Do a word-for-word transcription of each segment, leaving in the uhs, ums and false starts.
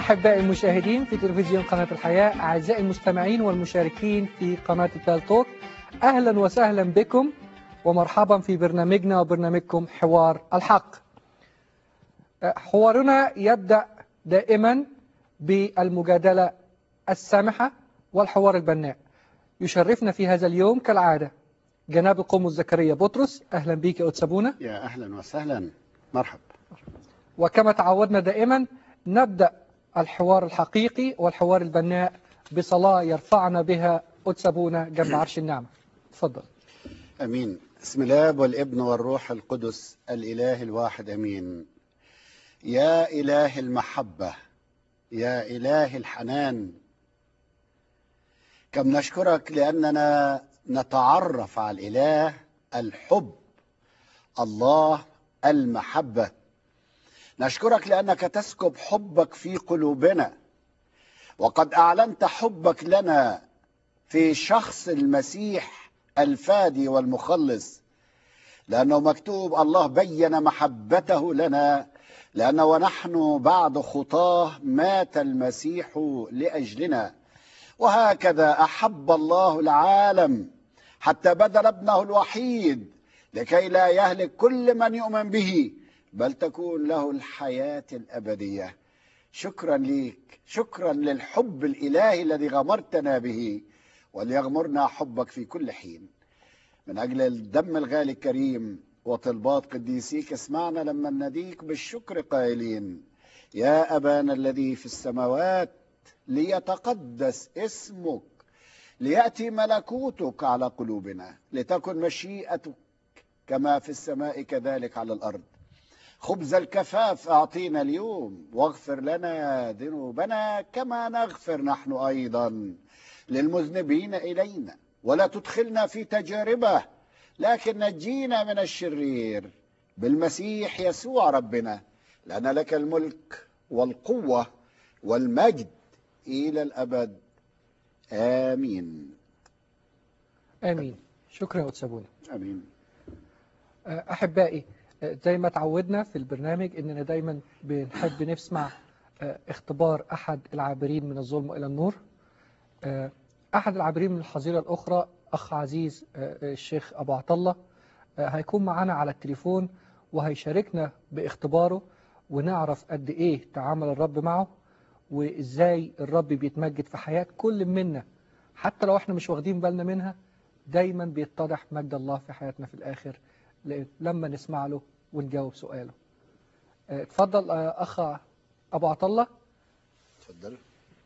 أحبائي المشاهدين في تلفزيون قناة الحياة، أعزائي المستمعين والمشاركين في قناة التالتوك، أهلا وسهلا بكم ومرحبا في برنامجنا وبرنامجكم حوار الحق. حوارنا يبدأ دائما بالمجادلة السامحة والحوار البناء. يشرفنا في هذا اليوم كالعادة جناب القمص زكريا بطرس. أهلا بك يا أتسابونا. يا أهلا وسهلا، مرحب. وكما تعودنا دائما نبدأ الحوار الحقيقي والحوار البناء بصلاة يرفعنا بها أتسابونا جنب عرش النعمة. تفضل. أمين. بسم الله والابن والروح القدس الإله الواحد أمين. يا إله المحبة، يا إله الحنان، كم نشكرك لأننا نتعرف على الإله الحب، الله المحبة. نشكرك لأنك تسكب حبك في قلوبنا، وقد أعلنت حبك لنا في شخص المسيح الفادي والمخلص، لأنه مكتوب الله بين محبته لنا لأنه ونحن بعد خطاه مات المسيح لأجلنا. وهكذا أحب الله العالم حتى بذل ابنه الوحيد لكي لا يهلك كل من يؤمن به بل تكون له الحياة الأبدية. شكرا ليك، شكرا للحب الإلهي الذي غمرتنا به، وليغمرنا حبك في كل حين. من أجل الدم الغالي الكريم وطلبات قديسيك اسمعنا لما نديك بالشكر قائلين: يا أبانا الذي في السماوات، ليتقدس اسمك، ليأتي ملكوتك على قلوبنا، لتكن مشيئتك كما في السماء كذلك على الأرض. خبز الكفاف أعطينا اليوم، واغفر لنا ذنوبنا كما نغفر نحن أيضا للمذنبين إلينا، ولا تدخلنا في تجاربة لكن نجينا من الشرير بالمسيح يسوع ربنا، لأن لك الملك والقوة والمجد إلى الأبد. آمين. آمين. شكرا يا أتسابونا. آمين. أحبائي، زي ما تعودنا في البرنامج إننا دايما بنحب نسمع اختبار أحد العابرين من الظلم إلى النور. أحد العابرين من الحظيرة الأخرى أخ عزيز الشيخ أبو عطلة هيكون معنا على التليفون وهيشاركنا باختباره، ونعرف قد إيه تعامل الرب معه وإزاي الرب بيتمجد في حياة كل منا، حتى لو احنا مش واخدين بالنا منها. دايما بيتضح مجد الله في حياتنا في الآخر لما نسمع له ونجاوب سؤاله. اتفضل أخ أبو عطلة. اتفضل.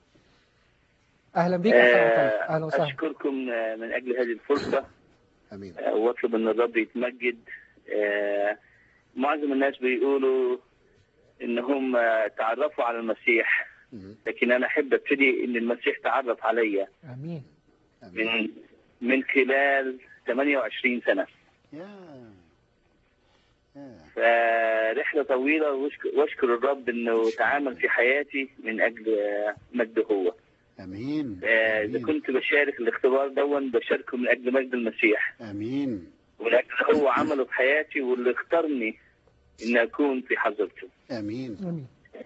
أهلا بك أخ أبو عطلة. أهلا وسهلا. أشكركم من أجل هذه الفرصة. أمين. واطلب أن الرب يتمجد. معظم الناس بيقولوا إنهم تعرفوا على المسيح، لكن أنا أحب أبتدي إن المسيح تعرف عليا. أمين. من من خلال ثمانية وعشرين سنة. فرحلة طويلة، واشكر الرب إنه تعامل في حياتي من أجل مجده هو. أمين. إذا كنت بشارك الاختبار دون بشاركه من أجل مجد المسيح. أمين. ولأجل هو عمله في حياتي واللي اختارني إن أكون في حضرته. أمين. أمين.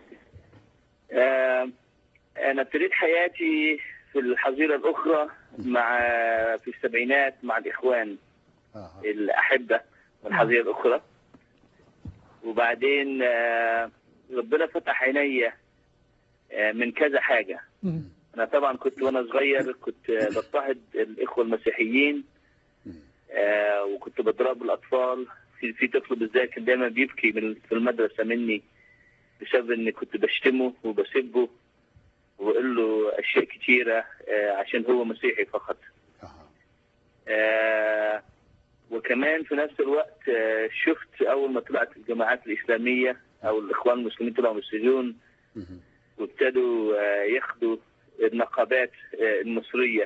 آه أنا ابتديت حياتي في الحظيرة الأخرى مع في السبعينات مع الإخوان آه. الأحبة والحظيرة الأخرى، وبعدين آه ربنا فتح عيني آه من كذا حاجة. أنا طبعا كنت وأنا صغير كنت بضطهد الإخوة المسيحيين، آه وكنت بضرب الأطفال. في في طفل بالذات كان دايما بيبكي في المدرسة مني بسبب إني كنت بشتمه وبسبه وبقول له أشياء كتيرة آه عشان هو مسيحي فقط. آه وكمان في نفس الوقت آه شفت أول ما طلعت الجماعات الإسلامية أو الإخوان المسلمين طلعوا من السجون وابتدوا آه ياخدوا النقابات آه المصرية.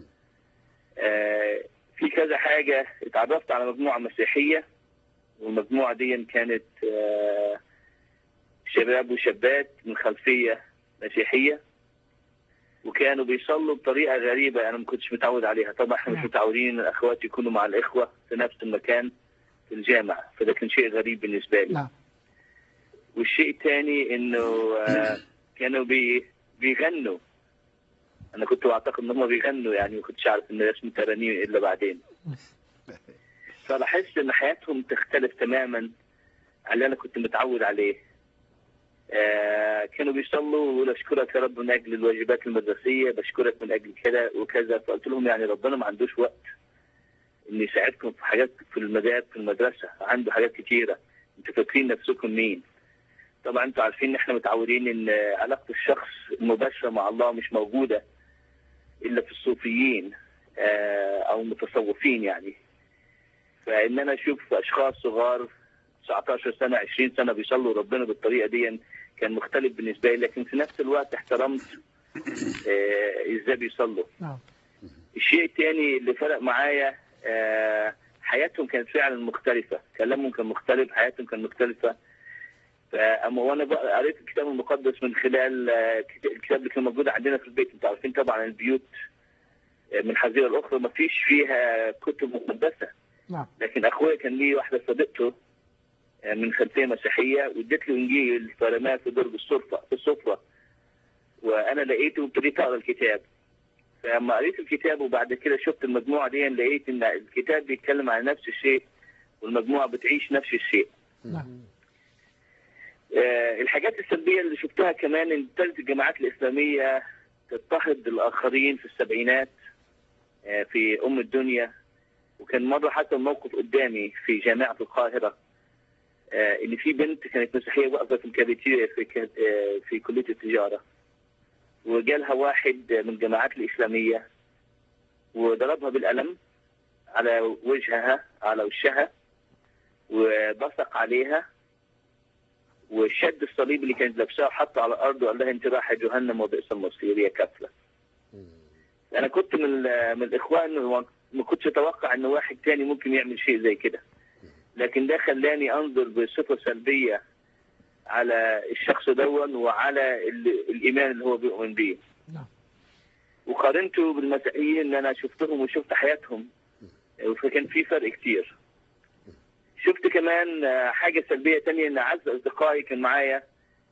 آه في كذا حاجة اتعرفت على مجموعة مسيحية، والمجموعة دي كانت آه شباب وشابات من خلفية مسيحية، وكانوا بيصلوا بطريقة غريبة أنا ما كنتش متعود عليها. طبعا احنا مش متعودين الأخوات يكونوا مع الإخوة في نفس المكان في الجامع، فده كان شيء غريب بالنسبة لي. نعم. والشيء الثاني إنه آه كانوا بي بيغنوا. انا كنت بعتقد ان هم بيغنوا يعني، ما كنتش عارف ان ده اسمه ترانيم الا بعدين. فلاحظت ان حياتهم تختلف تماما عن اللي انا كنت متعود عليه. آه كانوا بيصلوا ويقولوا اشكرك يا رب من اجل الواجبات المدرسيه، بشكرك من اجل كذا وكذا. فقلت لهم يعني ربنا ما عندوش وقت ان يساعدكم في حاجات في المدارس في المدرسه، عنده حاجات كتيره. انتوا فاكرين نفسكم مين؟ طبعا انتوا عارفين ان احنا متعودين ان علاقه الشخص المباشره مع الله مش موجوده الا في الصوفيين آه او المتصوفين يعني. فان انا اشوف اشخاص صغار تسعتاشر سنه عشرين سنه بيصلوا ربنا بالطريقه دي كان مختلف بالنسبه لي، لكن في نفس الوقت احترمت آه ازاي بيصلوا. الشيء الثاني اللي فرق معايا آه حياتهم كانت فعلا مختلفه، كلامهم كان مختلف، حياتهم كانت مختلفه. فاما وانا قريت الكتاب المقدس من خلال آه الكتاب اللي كان موجود عندنا في البيت. انتوا عارفين طبعا البيوت من حزيره الاخرى ما فيش فيها كتب مقدسه. نعم. لكن اخويا كان ليه واحده صديقته من خلفيه مسيحيه واديت له انجيل فرماه في درج السفره في السفره، وانا لقيته وابتديت اقرا الكتاب. فلما قريت الكتاب وبعد كده شفت المجموعه دي لقيت ان الكتاب بيتكلم عن نفس الشيء والمجموعه بتعيش نفس الشيء. نعم. آه الحاجات السلبيه اللي شفتها كمان ان ابتدت الجماعات الاسلاميه تضطهد الاخرين في السبعينات آه في ام الدنيا. وكان مره حصل موقف قدامي في جامعه القاهره آه ان في بنت كانت مسيحيه واقفه في الكافيتيريا في آه في كليه التجاره، وجالها واحد من الجماعات الاسلاميه وضربها بالقلم على وجهها على وشها وبصق عليها وشد الصليب اللي كانت لابساه وحطه على الارض وقال لها انت رايحه جهنم وبئس المصير يا كافله. انا كنت من من الاخوان ما كنتش اتوقع ان واحد تاني ممكن يعمل شيء زي كده، لكن ده خلاني انظر بصفه سلبيه على الشخص دون وعلى الايمان اللي هو بيؤمن بيه. وقارنته بالمسيحيين اللي انا شفتهم وشفت حياتهم، فكان في فرق كتير. شفت كمان حاجه سلبيه ثانيه ان اعز اصدقائي كان معايا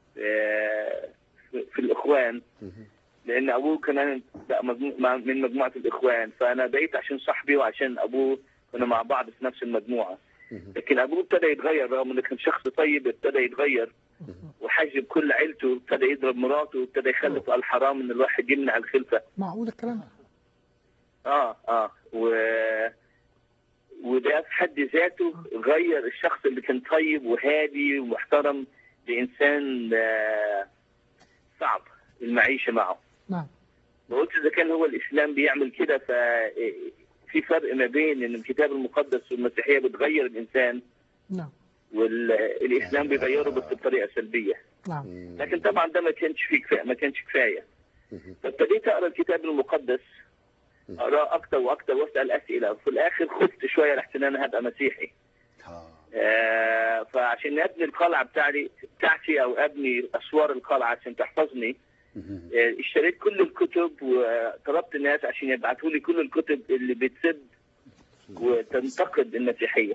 في الاخوان، لان ابوه كمان من مجموعه الاخوان، فانا بقيت عشان صاحبي وعشان ابوه كنا مع بعض في نفس المجموعه. لكن ابوه ابتدى يتغير رغم انه كان شخص طيب، ابتدى يتغير وحجب كل عيلته، ابتدى يضرب مراته، وابتدى يخلف الحرام ان الواحد يمنع الخلفه. معقول الكلام؟ اه اه و وده في حد ذاته غير الشخص اللي كان طيب وهادي ومحترم لانسان آه صعب المعيشه معه. نعم. وقلت اذا كان هو الاسلام بيعمل كده ففي فرق ما بين ان الكتاب المقدس والمسيحيه بتغير الانسان. نعم. والاسلام بيغيره بس بطريقه سلبيه. نعم. لكن طبعا ده ما كانش فيه كفايه، ما كانش كفايه. فابتديت اقرا الكتاب المقدس، اقراه اكتر واكتر واسال اسئله، وفي الاخر خفت شويه لحسن انا هبقى مسيحي. آه فعشان ابني القلعه بتاعتي بتاعتي او ابني اسوار القلعه عشان تحفظني، آه اشتريت كل الكتب وطلبت الناس عشان يبعثوا لي كل الكتب اللي بتسد وتنتقد المسيحيه.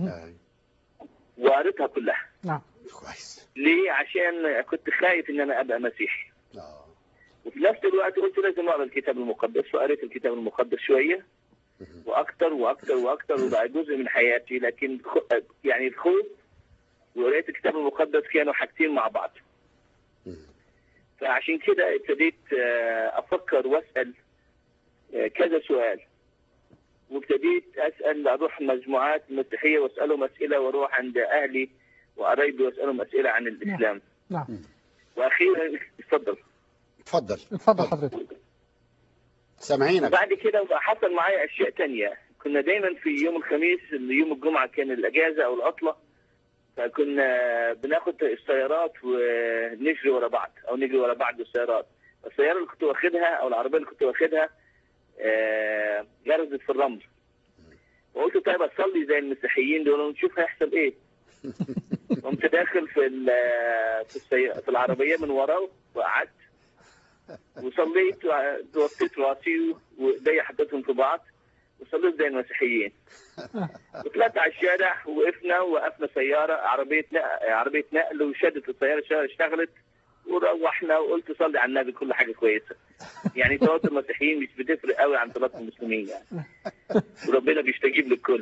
وقريتها كلها. نعم. كويس. ليه؟ عشان كنت خايف ان انا ابقى مسيحي. اه. وفي نفس الوقت قلت لازم اقرا الكتاب المقدس، وقريت الكتاب المقدس شويه واكثر واكثر واكثر وبقى جزء من حياتي. لكن يعني الخوف وقرايه الكتاب المقدس كانوا حاجتين مع بعض. فعشان كده ابتديت افكر واسال كذا سؤال، وابتديت اسال اروح مجموعات مسيحيه واسالهم اسئله، واروح عند اهلي وقرايبي واسالهم اسئله عن الاسلام. نعم. واخيرا اتفضل. اتفضل اتفضل حضرتك. سامعينك. بعد كده بقى حصل معايا اشياء تانية. كنا دايما في يوم الخميس اللي يوم الجمعه كان الاجازه او العطله، فكنا بناخد السيارات ونجري ورا بعض او نجري ورا بعض بالسيارات. السياره اللي كنت واخدها او العربيه اللي كنت واخدها آه جرزت في الرمل. وقلت طيب اصلي زي المسيحيين دول ونشوف هيحصل ايه. قمت داخل في في, السي... في العربيه من وراه وقعدت وصليت ووطيت راسي وايدي حطيتهم في بعض وصليت زي المسيحيين. وطلعت على الشارع ووقفنا ووقفنا سياره عربيه نقل عربيه نقل وشدت السياره، السياره اشتغلت وروحنا وقلت صلي على النبي كل حاجه كويسه. يعني صلاه المسيحيين مش بتفرق قوي عن صلاه المسلمين يعني، وربنا بيستجيب للكل.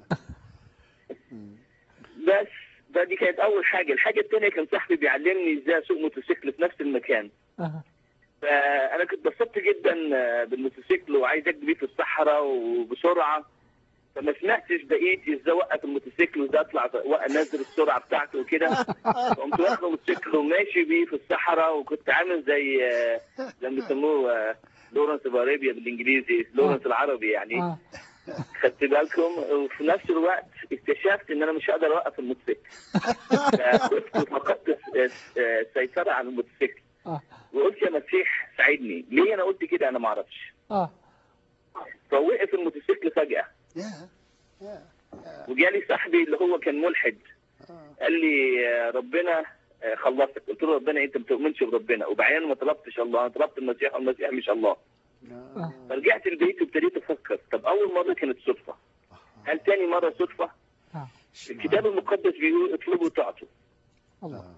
بس ده دي كانت اول حاجه. الحاجه الثانيه كان صاحبي بيعلمني ازاي اسوق موتوسيكل في نفس المكان. فانا كنت بسطت جدا بالموتوسيكل وعايز اجري بيه في الصحراء وبسرعه، فما سمعتش بقيت ازاي اوقف الموتوسيكل وازاي اطلع انزل السرعه بتاعته وكده. قمت واخد الموتوسيكل وماشي بيه في الصحراء، وكنت عامل زي زي ما بيسموه لورنس باريبيا بالانجليزي، لورنس العربي يعني. خدت بالكم؟ وفي نفس الوقت اكتشفت ان انا مش هقدر اوقف الموتوسيكل. فكنت فقدت السيطره على الموتوسيكل. وقلت يا مسيح ساعدني. ليه انا قلت كده؟ انا ما اعرفش. اه فوقف الموتوسيكل فجاه. وجالي صاحبي اللي هو كان ملحد، قال لي ربنا خلصك. قلت له ربنا انت ما بتؤمنش بربنا. وبعدين ما طلبتش الله، انا طلبت المسيح والمسيح مش الله. فرجعت البيت وابتديت افكر، طب اول مره كانت صدفه، هل تاني مره صدفه؟ الكتاب المقدس بيقول اطلبوا تعطوا. الله.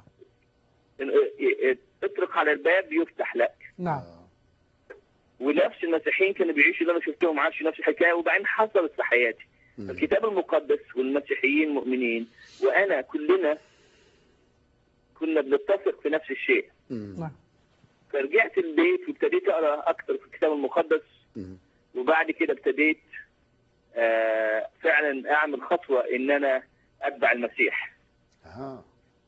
اطرق على الباب يفتح لك. نعم. ونفس المسيحيين كانوا بيعيشوا اللي انا شفتهم عاشوا نفس الحكايه، وبعدين حصلت في حياتي. الكتاب المقدس والمسيحيين مؤمنين، وانا كلنا كنا بنتفق في نفس الشيء. نعم. فرجعت البيت وابتديت اقرا اكثر في الكتاب المقدس، وبعد كده ابتديت آه فعلا اعمل خطوه ان انا اتبع المسيح. اها.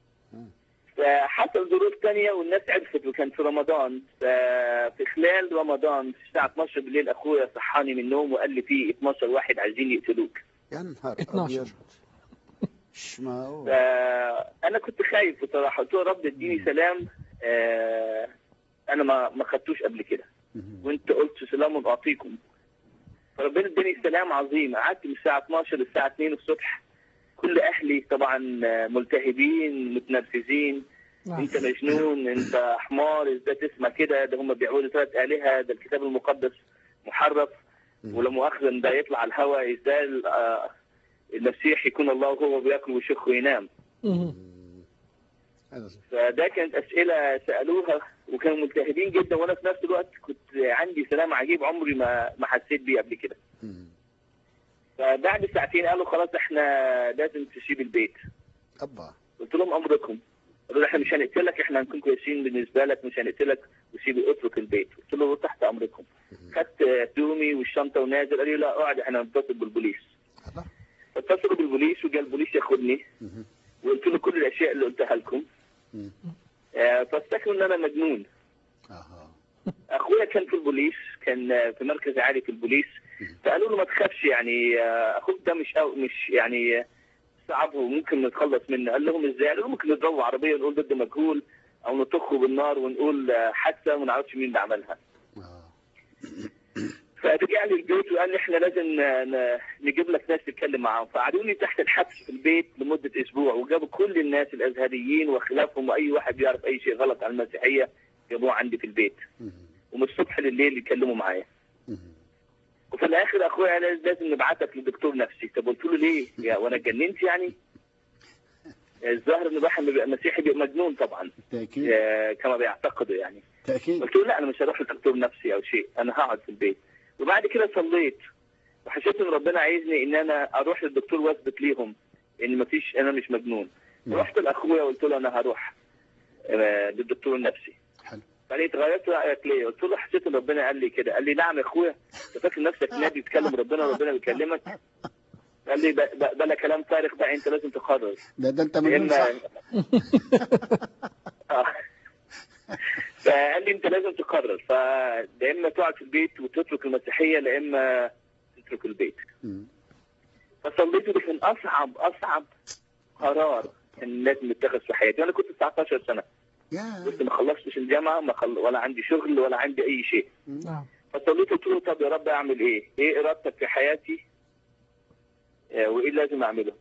فحصل ظروف ثانيه والناس عرفت، وكان في رمضان. ففي خلال رمضان في الساعه اتناشر بالليل اخويا صحاني من النوم وقال لي في اتناشر واحد عايزين يقتلوك. يا نهار ابيض. مش معقول. فانا كنت خايف بصراحه، قلت له رب اديني سلام آه انا ما ما خدتوش قبل كده، وانت قلت سلام اعطيكم. فربنا اداني سلام عظيم. قعدت من الساعه اتناشر للساعه اتنين الصبح، كل اهلي طبعا ملتهبين متنرفزين. انت مجنون، انت حمار، ازاي تسمع كده؟ ده هم بيعبدوا ثلاث الهه، ده الكتاب المقدس محرف ولا مؤاخذه ده يطلع على الهواء. ازاي المسيح يكون الله وهو بياكل ويشخ وينام؟ فده كانت اسئله سالوها وكانوا ملتهبين جدا، وانا في نفس الوقت كنت عندي سلام عجيب عمري ما ما حسيت بيه قبل كده. فبعد ساعتين قالوا خلاص احنا لازم تسيب البيت. ابا. قلت لهم امركم. قالوا احنا مش هنقتلك، احنا هنكون كويسين بالنسبه لك، مش هنقتلك وسيب اترك البيت. قلت له تحت امركم. خدت هدومي والشنطه ونازل. قال لي لا اقعد احنا هنتصل بالبوليس. اتصلوا بالبوليس وجا البوليس ياخدني، وقلت له كل الاشياء اللي قلتها لكم. آه فافتكروا ان انا مجنون. اها. اخويا كان في البوليس، كان في مركز عالي في البوليس. فقالوا له ما تخافش يعني اخوك ده مش أو مش يعني صعب وممكن نتخلص منه. قال لهم ازاي؟ قالوا ممكن نضرب عربيه ونقول ضد مجهول، او نطخه بالنار ونقول حادثه وما نعرفش مين اللي عملها. فرجع لي البيت وقال لي احنا لازم نجيب لك ناس تتكلم معاهم. فقعدوني تحت الحبس في البيت لمده اسبوع، وجابوا كل الناس الازهريين وخلافهم واي واحد بيعرف اي شيء غلط عن المسيحيه جابوه عندي في البيت، ومن الصبح لليل يتكلموا معايا. وفي الاخر اخويا قال لازم نبعتك لدكتور نفسي. طب قلت له ليه؟ يا وانا اتجننت يعني؟ الظاهر ان الواحد بيبقى مسيحي بيبقى مجنون طبعا. تأكيد. كما بيعتقدوا يعني. تأكيد. قلت له لا انا مش هروح لدكتور نفسي او شيء، انا هقعد في البيت. وبعد كده صليت وحسيت ان ربنا عايزني ان انا اروح للدكتور واثبت ليهم ان مفيش، انا مش مجنون. رحت لاخويا وقلت له انا هروح للدكتور النفسي. حلو. قال لي اتغيرت رايك ليه؟ قلت له حسيت ان ربنا قال لي كده. قال لي نعم يا اخويا، انت فاكر نفسك نادي تكلم ربنا وربنا بيكلمك؟ قال لي بلا كلام فارغ بقى، انت لازم تقرر. ده ده انت مجنون صح. فقال لي انت لازم تقرر، فلا اما تقعد في البيت وتترك المسيحيه لا اما تترك البيت. فصليت كان اصعب اصعب قرار كان لازم يتخذ في حياتي. انا كنت تسعتاشر سنه. كنت ما خلصتش الجامعه، ما خل... ولا عندي شغل ولا عندي اي شيء. فصليت قلت له طب يا رب اعمل ايه؟ ايه ارادتك في حياتي؟ وايه لازم اعمله؟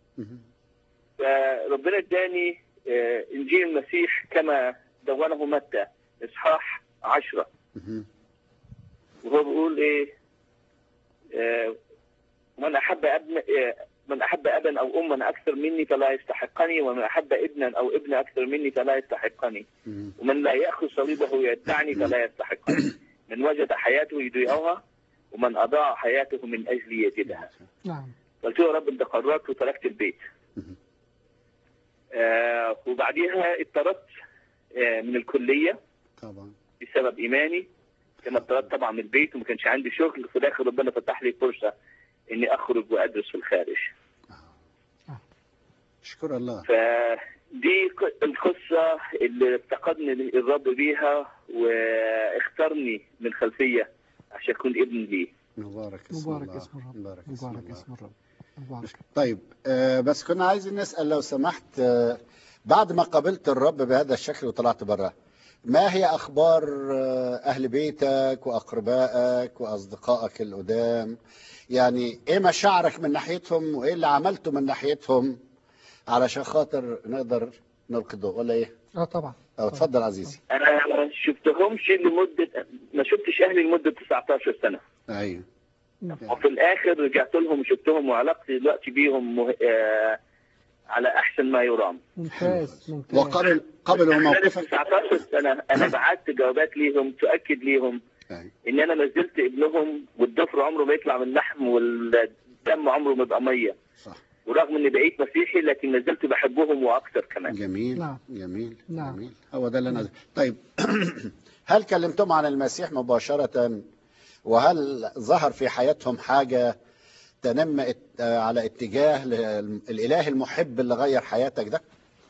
فربنا اداني انجيل المسيح كما دونه متى اصحاح عشرة، وهو بيقول ايه؟ من احب ابن من أحب أبا أو أما أكثر مني فلا يستحقني، ومن أحب ابنا أو ابنا أكثر مني فلا يستحقني، ومن لا يأخذ صليبه يتبعني فلا يستحقني. من وجد حياته يضيعها، ومن أضاع حياته من أجلي يجدها. نعم. قلت له يا رب أنت قررت وتركت البيت. آه وبعديها اضطردت آه من الكلية طبعا بسبب إيماني. كما اضطردت طبعا من البيت وما كانش عندي شغل، في الآخر ربنا فتح لي فرصة إني أخرج وأدرس في الخارج. اشكر الله. فدي القصة اللي افتقدني الرب بيها واختارني من خلفية عشان أكون ابن ليه. مبارك اسم مبارك الله. اسم الرب. مبارك اسم مبارك الله. اسم الرب. مبارك. طيب آه بس كنا عايزين نسأل لو سمحت، آه بعد ما قابلت الرب بهذا الشكل وطلعت برا، ما هي أخبار آه أهل بيتك وأقربائك وأصدقائك القدام؟ يعني إيه مشاعرك من ناحيتهم وإيه اللي عملته من ناحيتهم علشان خاطر نقدر نلقي الضوء، ولا إيه؟ اه طبعا. أو اتفضل عزيزي. أنا ما شفتهمش لمدة ما شفتش أهلي لمدة تسعة عشر سنة. أيوه. وفي الآخر رجعت لهم وشفتهم، وعلاقتي دلوقتي بيهم مه... آه على أحسن ما يرام. ممتاز ممتاز. وقبل قبلوا موقفك تسعة عشر سنة أنا بعت جوابات ليهم تؤكد ليهم أيوه. إن أنا ما زلت ابنهم، والضفر عمره ما يطلع من اللحم والدم عمره ما يبقى مية. صح. ورغم إني بقيت مسيحي لكن ما زلت بحبهم وأكثر كمان. جميل. نعم. جميل. نعم. جميل. هو ده اللي أنا. طيب هل كلمتم عن المسيح مباشرة؟ وهل ظهر في حياتهم حاجة تنم على اتجاه الإله المحب اللي غير حياتك ده؟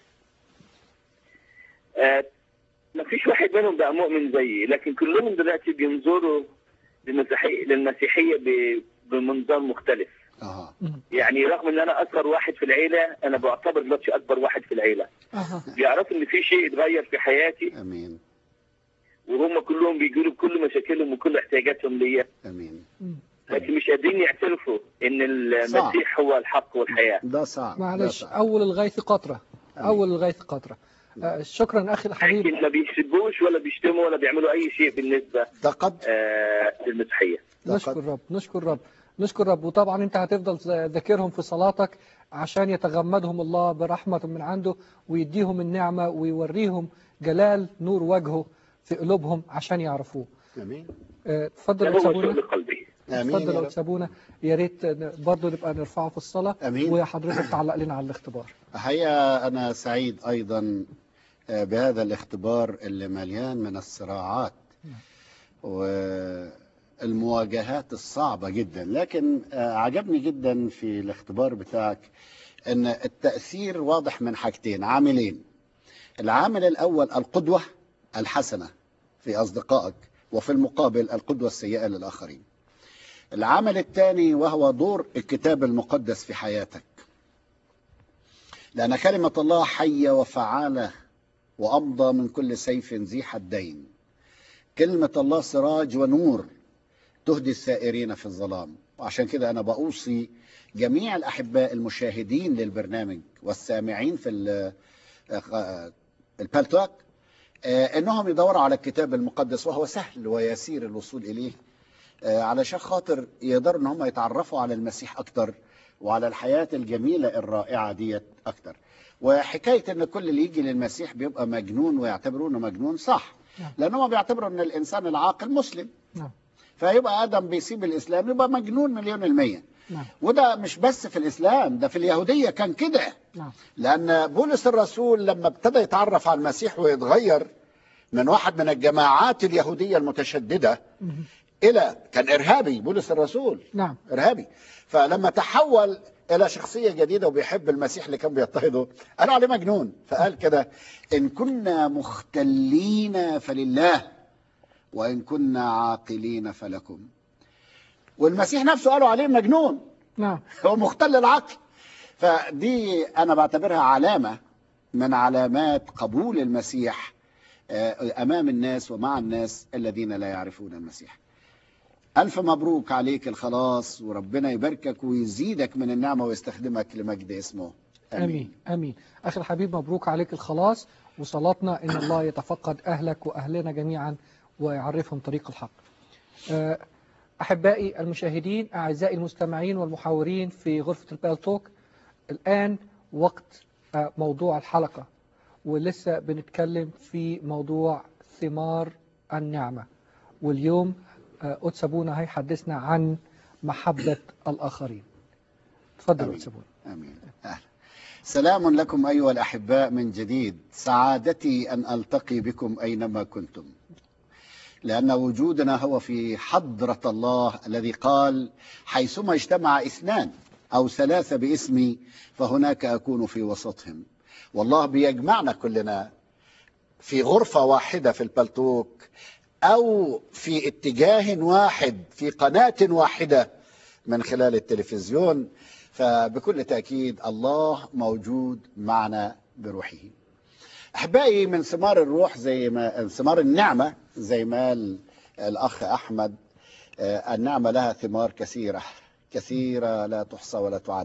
آه ما فيش واحد منهم بقى مؤمن زيي، لكن كلهم دلوقتي بينظروا للمسيحية للمسيحية بمنظار مختلف. أها. يعني رغم ان انا اكبر واحد في العيلة، انا بعتبر دلوقتي اكبر واحد في العيلة. أها. بيعرفوا ان في شيء اتغير في حياتي. امين. وهم كلهم بيقولوا بكل مشاكلهم وكل احتياجاتهم ليا. امين. لكن مش قادرين يعترفوا ان المسيح صعب. هو الحق والحياة. ده صعب. معلش، اول الغيث قطرة. أمين. اول الغيث قطرة. آه شكرا اخي الحبيب. لكن ما بيسبوش ولا بيشتموا ولا بيعملوا اي شيء بالنسبة آه للمسيحية. نشكر رب نشكر رب نشكر رب. وطبعا انت هتفضل ذاكرهم في صلاتك عشان يتغمدهم الله برحمة من عنده ويديهم النعمة ويوريهم جلال نور وجهه في قلوبهم عشان يعرفوه. امين. اتفضل لو تسابونا. امين. اتفضل لو تسابونا، يا ريت برضه نبقى نرفعه في الصلاة. امين. وحضرتك تعلق لنا على الاختبار. الحقيقة انا سعيد ايضا بهذا الاختبار اللي مليان من الصراعات والمواجهات الصعبة جدا، لكن عجبني جدا في الاختبار بتاعك ان التأثير واضح من حاجتين عاملين. العامل الاول القدوة الحسنة في اصدقائك، وفي المقابل القدوة السيئة للآخرين. العامل الثاني وهو دور الكتاب المقدس في حياتك، لأن كلمة الله حية وفعالة وأمضى من كل سيف ذي حدين. كلمة الله سراج ونور تهدي السائرين في الظلام. وعشان كده أنا بأوصي جميع الأحباء المشاهدين للبرنامج والسامعين في البالتوك انهم يدوروا على الكتاب المقدس، وهو سهل ويسير الوصول اليه، علشان خاطر يقدروا ان هم يتعرفوا على المسيح اكتر وعلى الحياة الجميلة الرائعة ديت اكتر. وحكاية ان كل اللي يجي للمسيح بيبقى مجنون ويعتبرونه مجنون، صح، لانهم بيعتبروا ان الانسان العاقل مسلم، فيبقى ادم بيسيب الاسلام يبقى مجنون مليون المية. وده مش بس في الإسلام، ده في اليهودية كان كده. لأن بولس الرسول لما ابتدى يتعرف على المسيح ويتغير من واحد من الجماعات اليهودية المتشددة إلى كان إرهابي، بولس الرسول نعم إرهابي، فلما تحول إلى شخصية جديدة وبيحب المسيح اللي كان بيضطهده قال عليه مجنون. فقال كده: إن كنا مختلين فلله وإن كنا عاقلين فلكم. والمسيح نفسه قالوا عليه مجنون. نعم. هو مختل العقل. فدي أنا بعتبرها علامة من علامات قبول المسيح أمام الناس ومع الناس الذين لا يعرفون المسيح. ألف مبروك عليك الخلاص، وربنا يباركك ويزيدك من النعمة ويستخدمك لمجد اسمه. آمين. آمين. آمين. أخي الحبيب، مبروك عليك الخلاص، وصلاتنا إن الله يتفقد أهلك وأهلنا جميعا ويعرفهم طريق الحق. أحبائي المشاهدين، أعزائي المستمعين والمحاورين في غرفة البالتوك، الآن وقت موضوع الحلقة، ولسه بنتكلم في موضوع ثمار النعمة. واليوم قدس أبونا هيحدثنا عن محبة الآخرين. تفضل قدس أبونا. آمين. أهلا. سلام لكم أيها الأحباء من جديد. سعادتي أن ألتقي بكم أينما كنتم، لأن وجودنا هو في حضرة الله الذي قال حيثما اجتمع اثنان أو ثلاثة باسمي فهناك أكون في وسطهم. والله بيجمعنا كلنا في غرفة واحدة في البلتوك، أو في اتجاه واحد في قناة واحدة من خلال التلفزيون. فبكل تأكيد الله موجود معنا بروحه. أحبائي، من ثمار الروح زي ما ثمار النعمة زي ما الأخ أحمد، النعمة لها ثمار كثيرة كثيرة لا تحصى ولا تعد.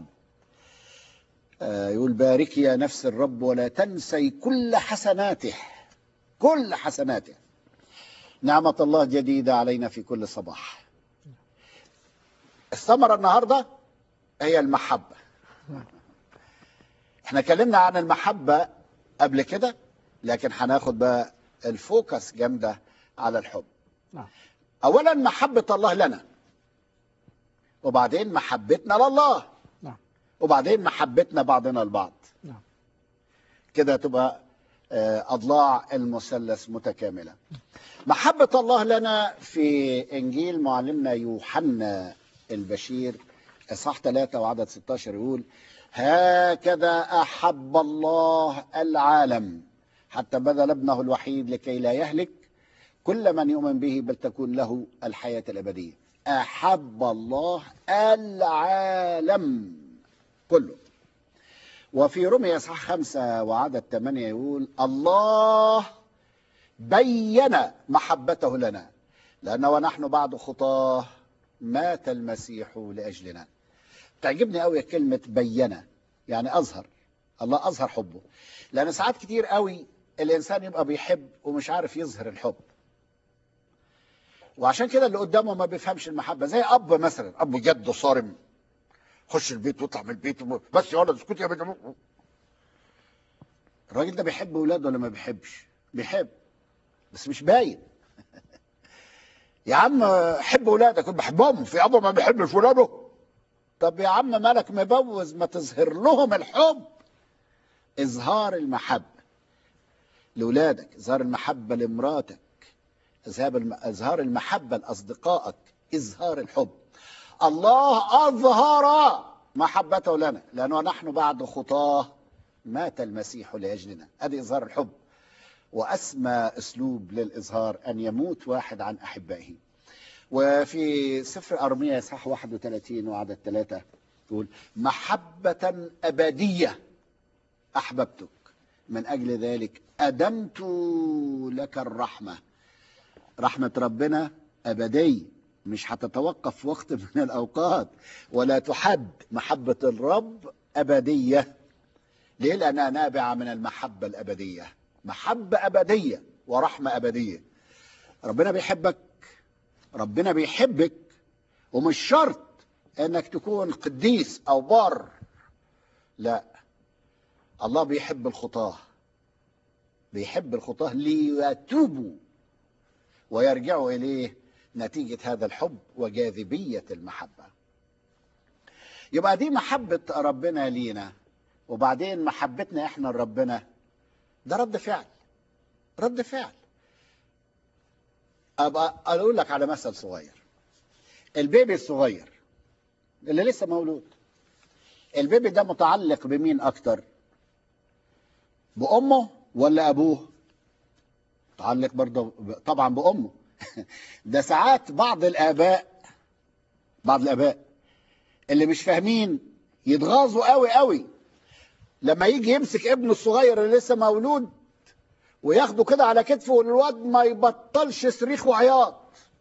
يقول باركي يا نفس الرب ولا تنسي كل حسناته، كل حسناته. نعمة الله جديدة علينا في كل صباح. الثمرة النهاردة هي المحبة. احنا اتكلمنا عن المحبة قبل كده، لكن هناخد بقى الفوكس جامدة على الحب. اولا محبة الله لنا، وبعدين محبتنا لله، وبعدين محبتنا بعضنا البعض. كده تبقى أضلاع المثلث متكاملة. محبة الله لنا في إنجيل معلمنا يوحنا البشير إصحاح ثلاثة وعدد ستة عشر يقول هكذا أحب الله العالم حتى بذل ابنه الوحيد لكي لا يهلك كل من يؤمن به بل تكون له الحياة الأبدية. أحب الله العالم كله. وفي رمية إصحاح خمسة وعدد ثمانية يقول الله بين محبته لنا لأنه ونحن بعد خطاه مات المسيح لأجلنا. تعجبني قوي كلمة بين، يعني أظهر. الله أظهر حبه، لأن ساعات كتير قوي الإنسان يبقى بيحب ومش عارف يظهر الحب، وعشان كده اللي قدامه ما بيفهمش المحبة. زي أب مثلا، أب جد صارم، خش البيت واطلع من البيت بس يا ولد اسكت يا بنت. الراجل ده بيحب ولاده ولا ما بيحبش؟ بيحب بس مش باين. يا عم حب ولادك. بحبهم. في ابو ما بيحبش ولاده؟ طب يا عم مالك مبوز؟ ما تظهر لهم الحب. اظهار المحبه لاولادك، اظهار المحبه لمراتك، اظهار المحبه لاصدقائك، اظهار الحب. الله اظهر محبته لنا لانه نحن بعد خطاه مات المسيح لاجلنا. ادي اظهار الحب. واسمى اسلوب للاظهار ان يموت واحد عن احبائه. وفي سفر ارميا اصحاح واحد وثلاثين وعدد ثلاثة يقول محبة أبدية أحببتك من أجل ذلك أدمت لك الرحمة. رحمة ربنا أبدية، مش هتتوقف في وقت من الأوقات ولا تحد. محبة الرب أبدية. ليه؟ لأنها نابعة من المحبة الأبدية. محبة أبدية ورحمة أبدية. ربنا بيحبك، ربنا بيحبك، ومش شرط انك تكون قديس او بار. لا، الله بيحب الخطاة، بيحب الخطاة ليتوبوا ويرجعوا اليه نتيجة هذا الحب وجاذبية المحبة. يبقى دي محبة ربنا لينا، وبعدين محبتنا احنا لربنا ده رد فعل. رد فعل. ابقى اقول لك على مثل صغير. البيبي الصغير اللي لسه مولود، البيبي ده متعلق بمين اكتر؟ بامه ولا ابوه؟ متعلق برضه طبعا بامه. ده ساعات بعض الاباء بعض الاباء اللي مش فاهمين يتغاظوا قوي قوي لما يجي يمسك ابنه الصغير اللي لسه مولود وياخده كده على كتفه والواد ما يبطلش صريخ وعياط،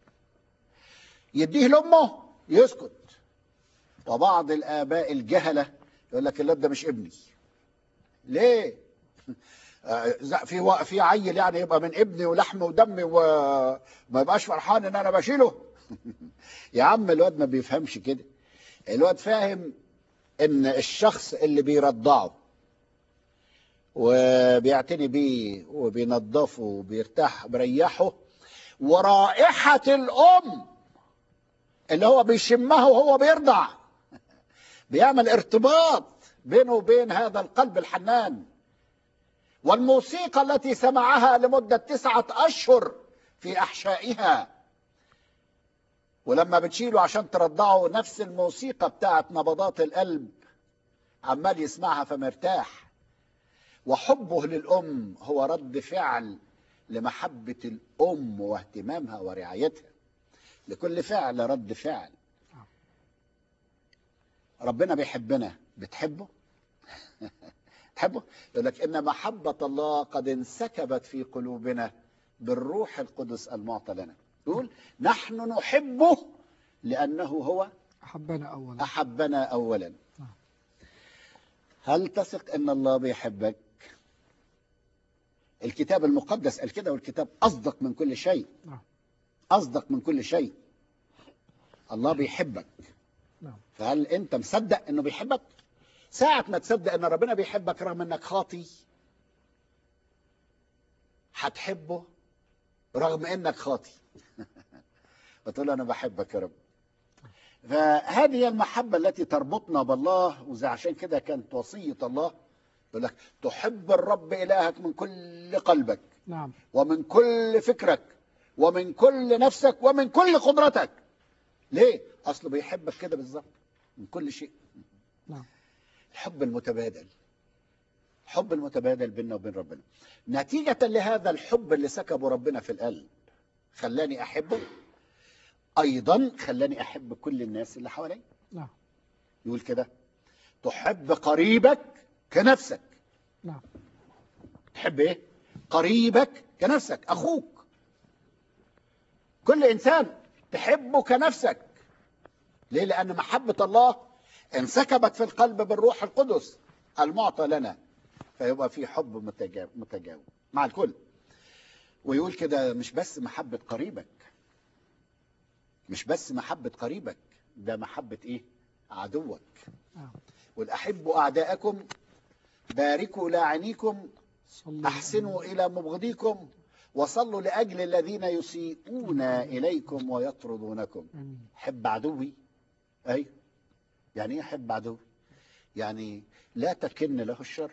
يديه لامه يسكت. وبعض الآباء الجهلة يقول لك الواد ده مش ابني. ليه؟ في و- في عيل يعني يبقى من ابني ولحم ودمي وما يبقاش فرحان ان انا بشيله؟ يا عم الواد ما بيفهمش كده. الواد فاهم ان الشخص اللي بيرضعه وبيعتني بيه وبينظفه وبيرتاح بريحه، ورائحة الأم اللي هو بيشمها وهو بيرضع، بيعمل ارتباط بينه وبين هذا القلب الحنان. والموسيقى التي سمعها لمدة تسعة أشهر في أحشائها، ولما بتشيله عشان ترضعه نفس الموسيقى بتاعت نبضات القلب عمال يسمعها فمرتاح. وحبه للأم هو رد فعل لمحبة الأم واهتمامها ورعايتها. لكل فعل رد فعل. ربنا بيحبنا، بتحبه؟ تحبه؟ يقول لك إن محبة الله قد انسكبت في قلوبنا بالروح القدس المعطى لنا. يقول نحن نحبه لأنه هو أحبنا أولا. أحبنا أولا. هل تثق أن الله بيحبك؟ الكتاب المقدس قال كده، والكتاب أصدق من كل شيء. أصدق من كل شيء. الله بيحبك. فهل أنت مصدق أنه بيحبك؟ ساعة ما تصدق أن ربنا بيحبك رغم أنك خاطي، هتحبه رغم أنك خاطي. وتقول أنا بحبك يا رب. فهذه هي المحبة التي تربطنا بالله. وزي عشان كده كانت وصية الله يقول لك تحب الرب إلهك من كل قلبك. نعم. ومن كل فكرك ومن كل نفسك ومن كل قدرتك. ليه؟ أصله بيحبك كده بالظبط من كل شيء. نعم. الحب المتبادل. الحب المتبادل بيننا وبين ربنا. نتيجة لهذا الحب اللي سكبه ربنا في القلب خلاني أحبه، أيضا خلاني أحب كل الناس اللي حوالي. نعم. يقول كده تحب قريبك كنفسك. نعم. تحب إيه؟ قريبك كنفسك، أخوك. كل إنسان تحبه كنفسك. ليه؟ لأن محبة الله انسكبت في القلب بالروح القدس المعطى لنا، فيبقى في حب متجاوب مع الكل. ويقول كده مش بس محبة قريبك، مش بس محبة قريبك، ده محبة إيه؟ عدوك. والأحبوا أعداءكم، باركوا لاعنيكم، أحسنوا إلى مبغضيكم، وصلوا لأجل الذين يسيئون إليكم ويطردونكم. حب عدوي. أي يعني إيه حب عدوي؟ يعني لا تكن له الشر،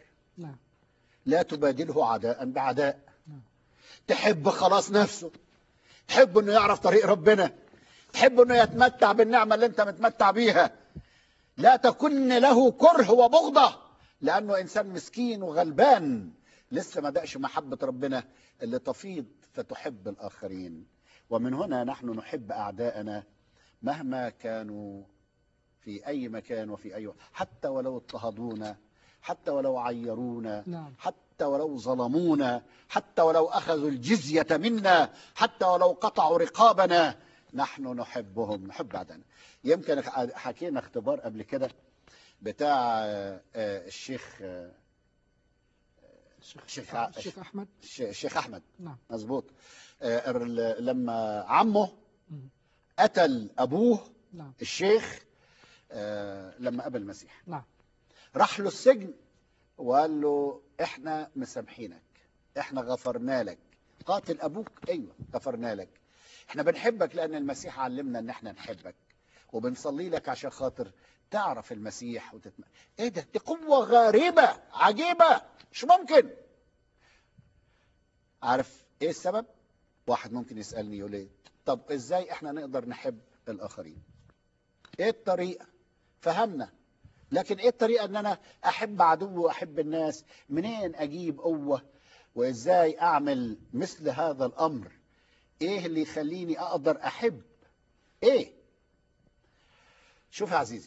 لا تبادله عداء بعداء. تحب خلاص نفسه، تحب أنه يعرف طريق ربنا، تحب أنه يتمتع بالنعمة اللي أنت متمتع بيها. لا تكن له كره وبغضة، لأنه إنسان مسكين وغلبان لسه ما دقش محبة ربنا اللي تفيض فتحب الآخرين. ومن هنا نحن نحب أعداءنا مهما كانوا في أي مكان وفي أي وقت، حتى ولو اضطهدونا، حتى ولو عيرونا. نعم. حتى ولو ظلمونا، حتى ولو أخذوا الجزية منا، حتى ولو قطعوا رقابنا، نحن نحبهم، نحب أعداءنا. يمكن حكينا اختبار قبل كده بتاع الشيخ الشيخ الشيخ أحمد الشيخ أحمد. نعم. مظبوط. لما عمه قتل أبوه. نعم. الشيخ لما قبل المسيح. نعم. راح له السجن وقال له احنا مسامحينك، احنا غفرنا لك. قاتل أبوك؟ ايوه غفرنا لك. احنا بنحبك لأن المسيح علمنا ان احنا نحبك، وبنصلي لك عشان خاطر تعرف المسيح وتتم... ايه ده؟ دي قوة غريبة عجيبة، مش ممكن. عارف ايه السبب؟ واحد ممكن يسألني يقول ايه طب ازاي احنا نقدر نحب الآخرين؟ ايه الطريقة؟ فهمنا. لكن ايه الطريقة ان انا احب عدو واحب الناس؟ منين اجيب قوة؟ وازاي اعمل مثل هذا الامر؟ ايه اللي يخليني اقدر احب؟ ايه؟ شوف يا عزيزي،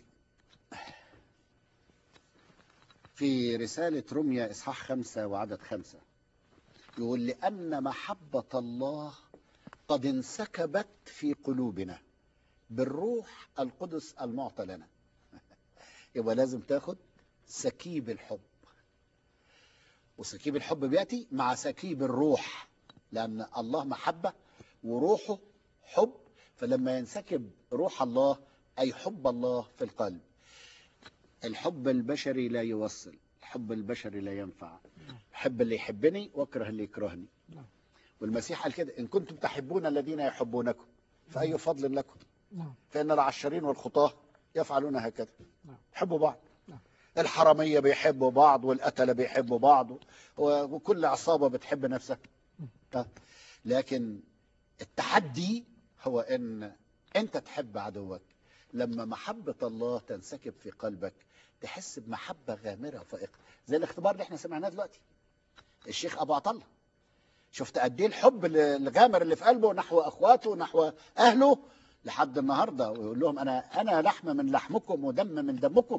في رسالة روميا إصحاح خمسة وعدد خمسة يقول لأن محبة الله قد انسكبت في قلوبنا بالروح القدس المعطى لنا. يبقى لازم تاخد سكيب الحب. وسكيب الحب بيأتي مع سكيب الروح، لأن الله محبة وروحه حب، فلما ينسكب روح الله أي حب الله في القلب، الحب البشري لا يوصل، الحب البشري لا ينفع، أحب اللي يحبني واكره اللي يكرهني. والمسيح قال كده: إن كنتم تحبون الذين يحبونكم فأي فضل لكم، فإن العشرين والخطاة يفعلون هكذا. يحبوا بعض، الحرامية بيحبوا بعض، والقتلة بيحبوا بعض، وكل عصابة بتحب نفسها. لكن التحدي هو ان انت تحب عدوك. لما محبة الله تنسكب في قلبك تحس بمحبة غامرة فائقة، زي الاختبار اللي احنا سمعناه دلوقتي. الشيخ ابو عطله، شفت قد ايه الحب الغامر اللي في قلبه نحو اخواته ونحو اهله لحد النهارده، ويقول لهم انا انا لحم من لحمكم ودم من دمكم.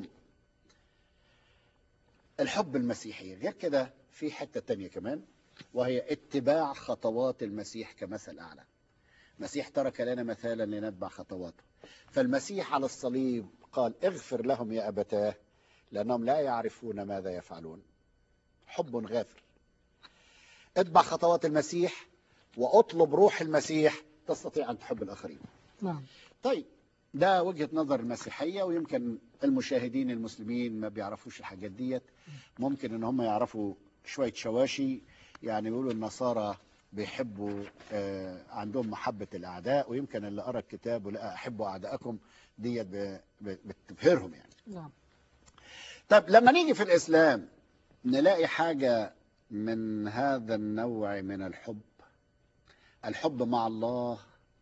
الحب المسيحي غير كده في حتة تانية كمان، وهي اتباع خطوات المسيح كمثل أعلى. المسيح ترك لنا مثالا لنتبع خطواته، فالمسيح على الصليب قال: اغفر لهم يا أبتاه لأنهم لا يعرفون ماذا يفعلون. حب غافر. اتبع خطوات المسيح واطلب روح المسيح، تستطيع أن تحب الآخرين. نعم. طيب، ده وجهة نظر المسيحية، ويمكن المشاهدين المسلمين ما بيعرفوش الحاجات ديت. ممكن ان هم يعرفوا شوية شواشي، يعني يقولوا النصارى بيحبوا آه عندهم محبة الأعداء، ويمكن اللي قرأ الكتاب ولقى أحبوا أعداءكم ديت بتبهرهم يعني. نعم. طب لما نيجي في الإسلام نلاقي حاجة من هذا النوع من الحب، الحب مع الله،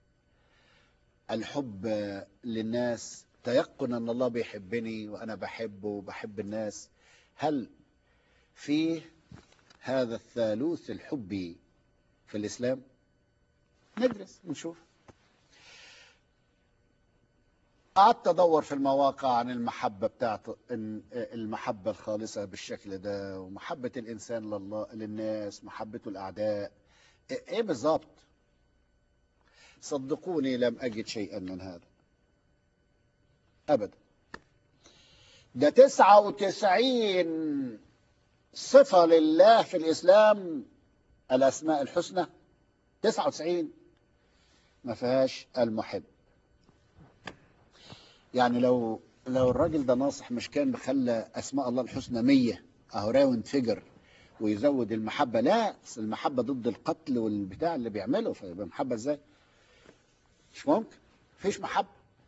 الحب للناس، تيقن أن الله بيحبني وأنا بحبه وبحب الناس. هل في هذا الثالوث الحبي في الإسلام؟ ندرس ونشوف. قعدت أدور في المواقع عن المحبة بتاعت المحبة الخالصة بالشكل ده، ومحبة الإنسان لله للناس، محبته الأعداء، إيه بالظبط؟ صدقوني لم أجد شيئا من هذا أبدا. ده تسعة وتسعين صفة لله في الإسلام، الأسماء الحسنى تسعة وتسعين ما فيهاش المحب. يعني لو لو الراجل ده ناصح مش كان بخلى أسماء الله الحسنى مية أهو راوند فيجر ويزود المحبة؟ لا، المحبة ضد القتل والبتاع اللي بيعمله، فيبقى محبة ازاي؟ مش ممكن، مفيش محبة.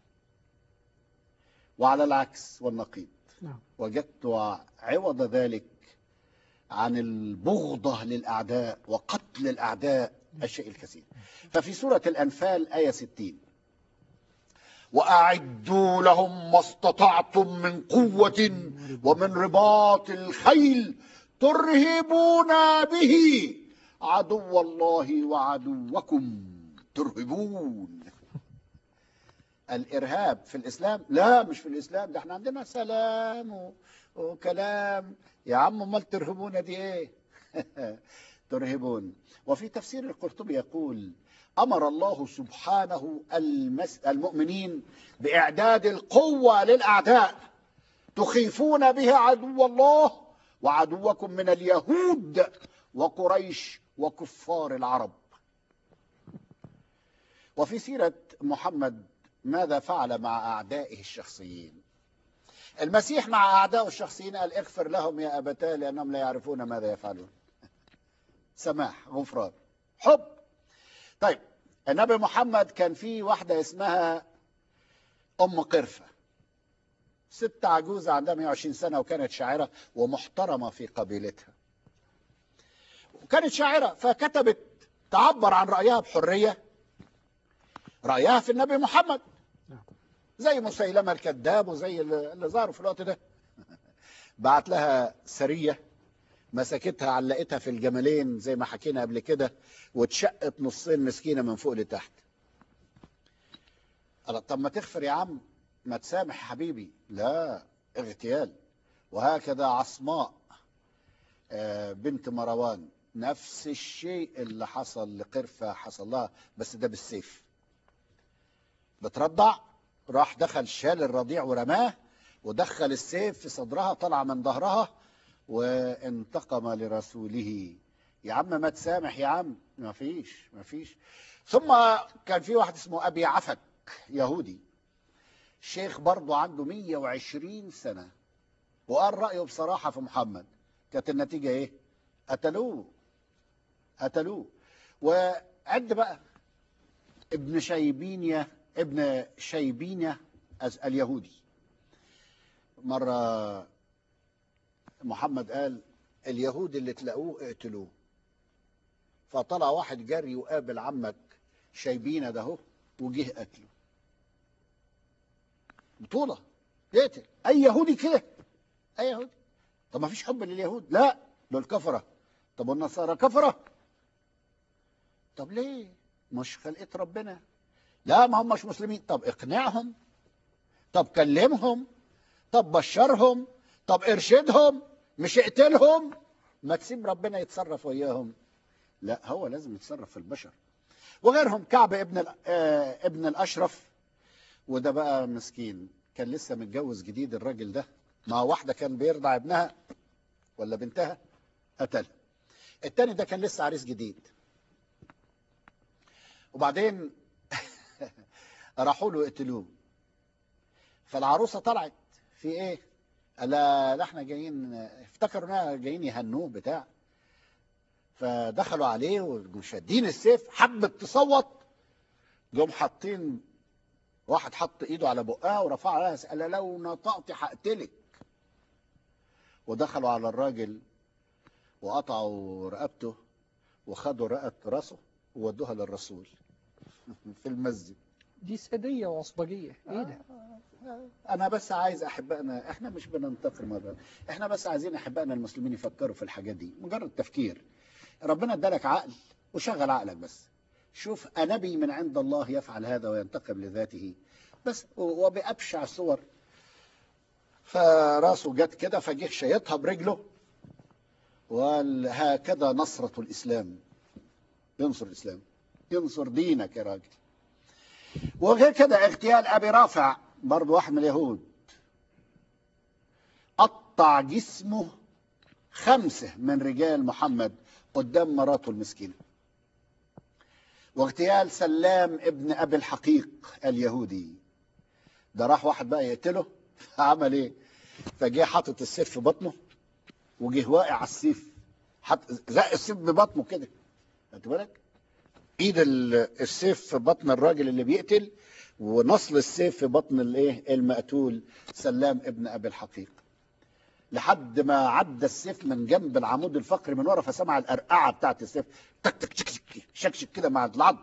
وعلى العكس والنقيض وجدت عوض ذلك عن البغضة للأعداء وقتل الأعداء الشيء الكثير. ففي سورة الأنفال آية ستين: وأعدوا لهم ما استطعتم من قوة ومن رباط الخيل ترهبون به عدو الله وعدوكم. ترهبون. الإرهاب في الإسلام؟ لا، مش في الإسلام، ده احنا عندنا سلام و... وكلام. يا عم امال ترهبون دي ايه؟ ترهبون. وفي تفسير القرطبي يقول: أمر الله سبحانه المس... المؤمنين بإعداد القوة للأعداء تخيفون بها عدو الله وعدوكم من اليهود وقريش وكفار العرب. وفي سيرة محمد ماذا فعل مع أعدائه الشخصيين؟ المسيح مع أعدائه الشخصيين قال: اغفر لهم يا أبتاه لأنهم لا يعرفون ماذا يفعلون. سماح، غفران، حب. طيب، النبي محمد كان في واحدة اسمها أم قرفة، ست عجوزة عندها مئة وعشرين سنة، وكانت شاعرة ومحترمة في قبيلتها، وكانت شاعرة فكتبت تعبر عن رأيها بحرية، رأيها في النبي محمد، زي مسيلمة الكذاب وزي اللي ظهروا في الوقت ده. بعت لها سرية، مسكتها علقتها في الجملين زي ما حكينا قبل كده، واتشقت نصين مسكينة من فوق لتحت. قال: طب ما تغفر يا عم، ما تسامح يا حبيبي. لا، اغتيال. وهكذا عصماء بنت مروان، نفس الشيء اللي حصل لقرفة حصل لها، بس ده بالسيف. بترضع، راح دخل شال الرضيع ورماه، ودخل السيف في صدرها، طلع من ظهرها وانتقم لرسوله. يا عم ما تسامح يا عم، ما فيش ما فيش. ثم كان في واحد اسمه أبي عفك يهودي، شيخ برضه عنده مية وعشرين سنة، وقال رأيه بصراحة في محمد. كانت النتيجة ايه؟ قتلوه قتلوه. وعد بقى ابن شيبينيا ابن شيبينيا اليهودي، مرة محمد قال اليهود اللي تلاقوه اقتلوه، فطلع واحد جري وقابل عمك شيبينة ده هو وجه قتله. بطولة يقتل اي يهودي كده، اي يهودي. طب ما فيش حب لليهود؟ لا، دول كفرة. طب والنصارى كفرة؟ طب ليه؟ مش خلقة ربنا؟ لا، ما هم مش مسلمين. طب اقنعهم، طب كلمهم، طب بشرهم، طب ارشدهم، مش اقتلهم. ما تسيب ربنا يتصرف وياهم. لا، هو لازم يتصرف في البشر. وغيرهم، كعب ابن آه ابن الاشرف، وده بقى مسكين كان لسه متجوز جديد الراجل ده مع واحده كان بيرضع ابنها ولا بنتها، قتلها. التاني ده كان لسه عريس جديد، وبعدين راحوا له يقتلوه. فالعروسه طلعت في ايه؟ قال لا احنا جايين، افتكروا انها جايين يهنوه بتاع. فدخلوا عليه وشادين السيف، حبت تصوت، جم حاطين، واحد حط ايده على بقها ورفع عليها، قال لو نطقت هقتلك. ودخلوا على الراجل وقطعوا رقبته وخدوا رقبه راسه وودوها للرسول في المسجد. دي سادية وعصبجية، ايه ده؟ انا بس عايز احبائنا، احنا مش بننتقم هذا، احنا بس عايزين احبائنا المسلمين يفكروا في الحاجات دي، مجرد تفكير. ربنا ادالك عقل وشغل عقلك، بس شوف نبي من عند الله يفعل هذا وينتقم لذاته بس، وبأبشع صور. فراسه جت كده، فجه شيطها برجله وقال هكذا نصرة الإسلام. ينصر الإسلام، ينصر دينك يا راجل. وغير كده اغتيال أبي رافع، برضه واحد من اليهود، قطع جسمه خمسة من رجال محمد قدام مراته المسكينة. واغتيال سلام ابن أبي الحقيق اليهودي، ده راح واحد بقى يقتله، عمل ايه؟ فجه حاطط السيف في بطنه، وجه واقع على السيف، حط زق السيف ببطنه كده، خدت بالك؟ ايد السيف في بطن الراجل اللي بيقتل، ونصل السيف في بطن الايه المقتول سلام ابن ابي الحقيق، لحد ما عدى السيف من جنب العمود الفقري من ورا، فسمع الارقعه بتاعت السيف تك تك شك شك كده مع العظم،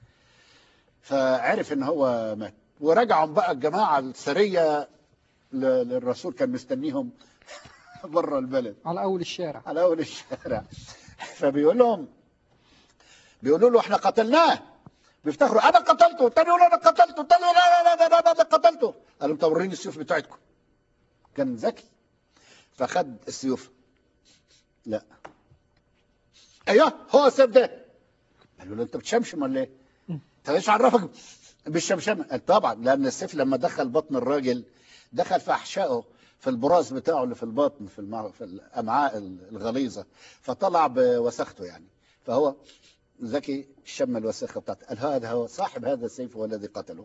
فعرف ان هو مات. ورجعوا بقى الجماعه السريه للرسول، كان مستنيهم بره البلد على اول الشارع على اول الشارع. فبيقول لهم، بيقولوا له احنا قتلناه، بيفتخروا انا قتلته، الثاني يقول انا قتلته، الثاني يقول لا لا لا لا لا قتلته. قال لهم طب وريني السيوف بتاعتكم. كان ذكي، فخد السيوف. لا، ايوه هو السيف ده. قالوا له انت بتشمشم ولا ايه؟ انت ايش عرفك بالشمشمه؟ قال طبعا، لان السيف لما دخل بطن الراجل دخل في احشائه، في البراز بتاعه اللي في البطن، في المع... في الامعاء الغليظه، فطلع بوسخته يعني. فهو ذكي، شم الوسخه بتاعته، قال هذا هو صاحب هذا السيف هو الذي قتله.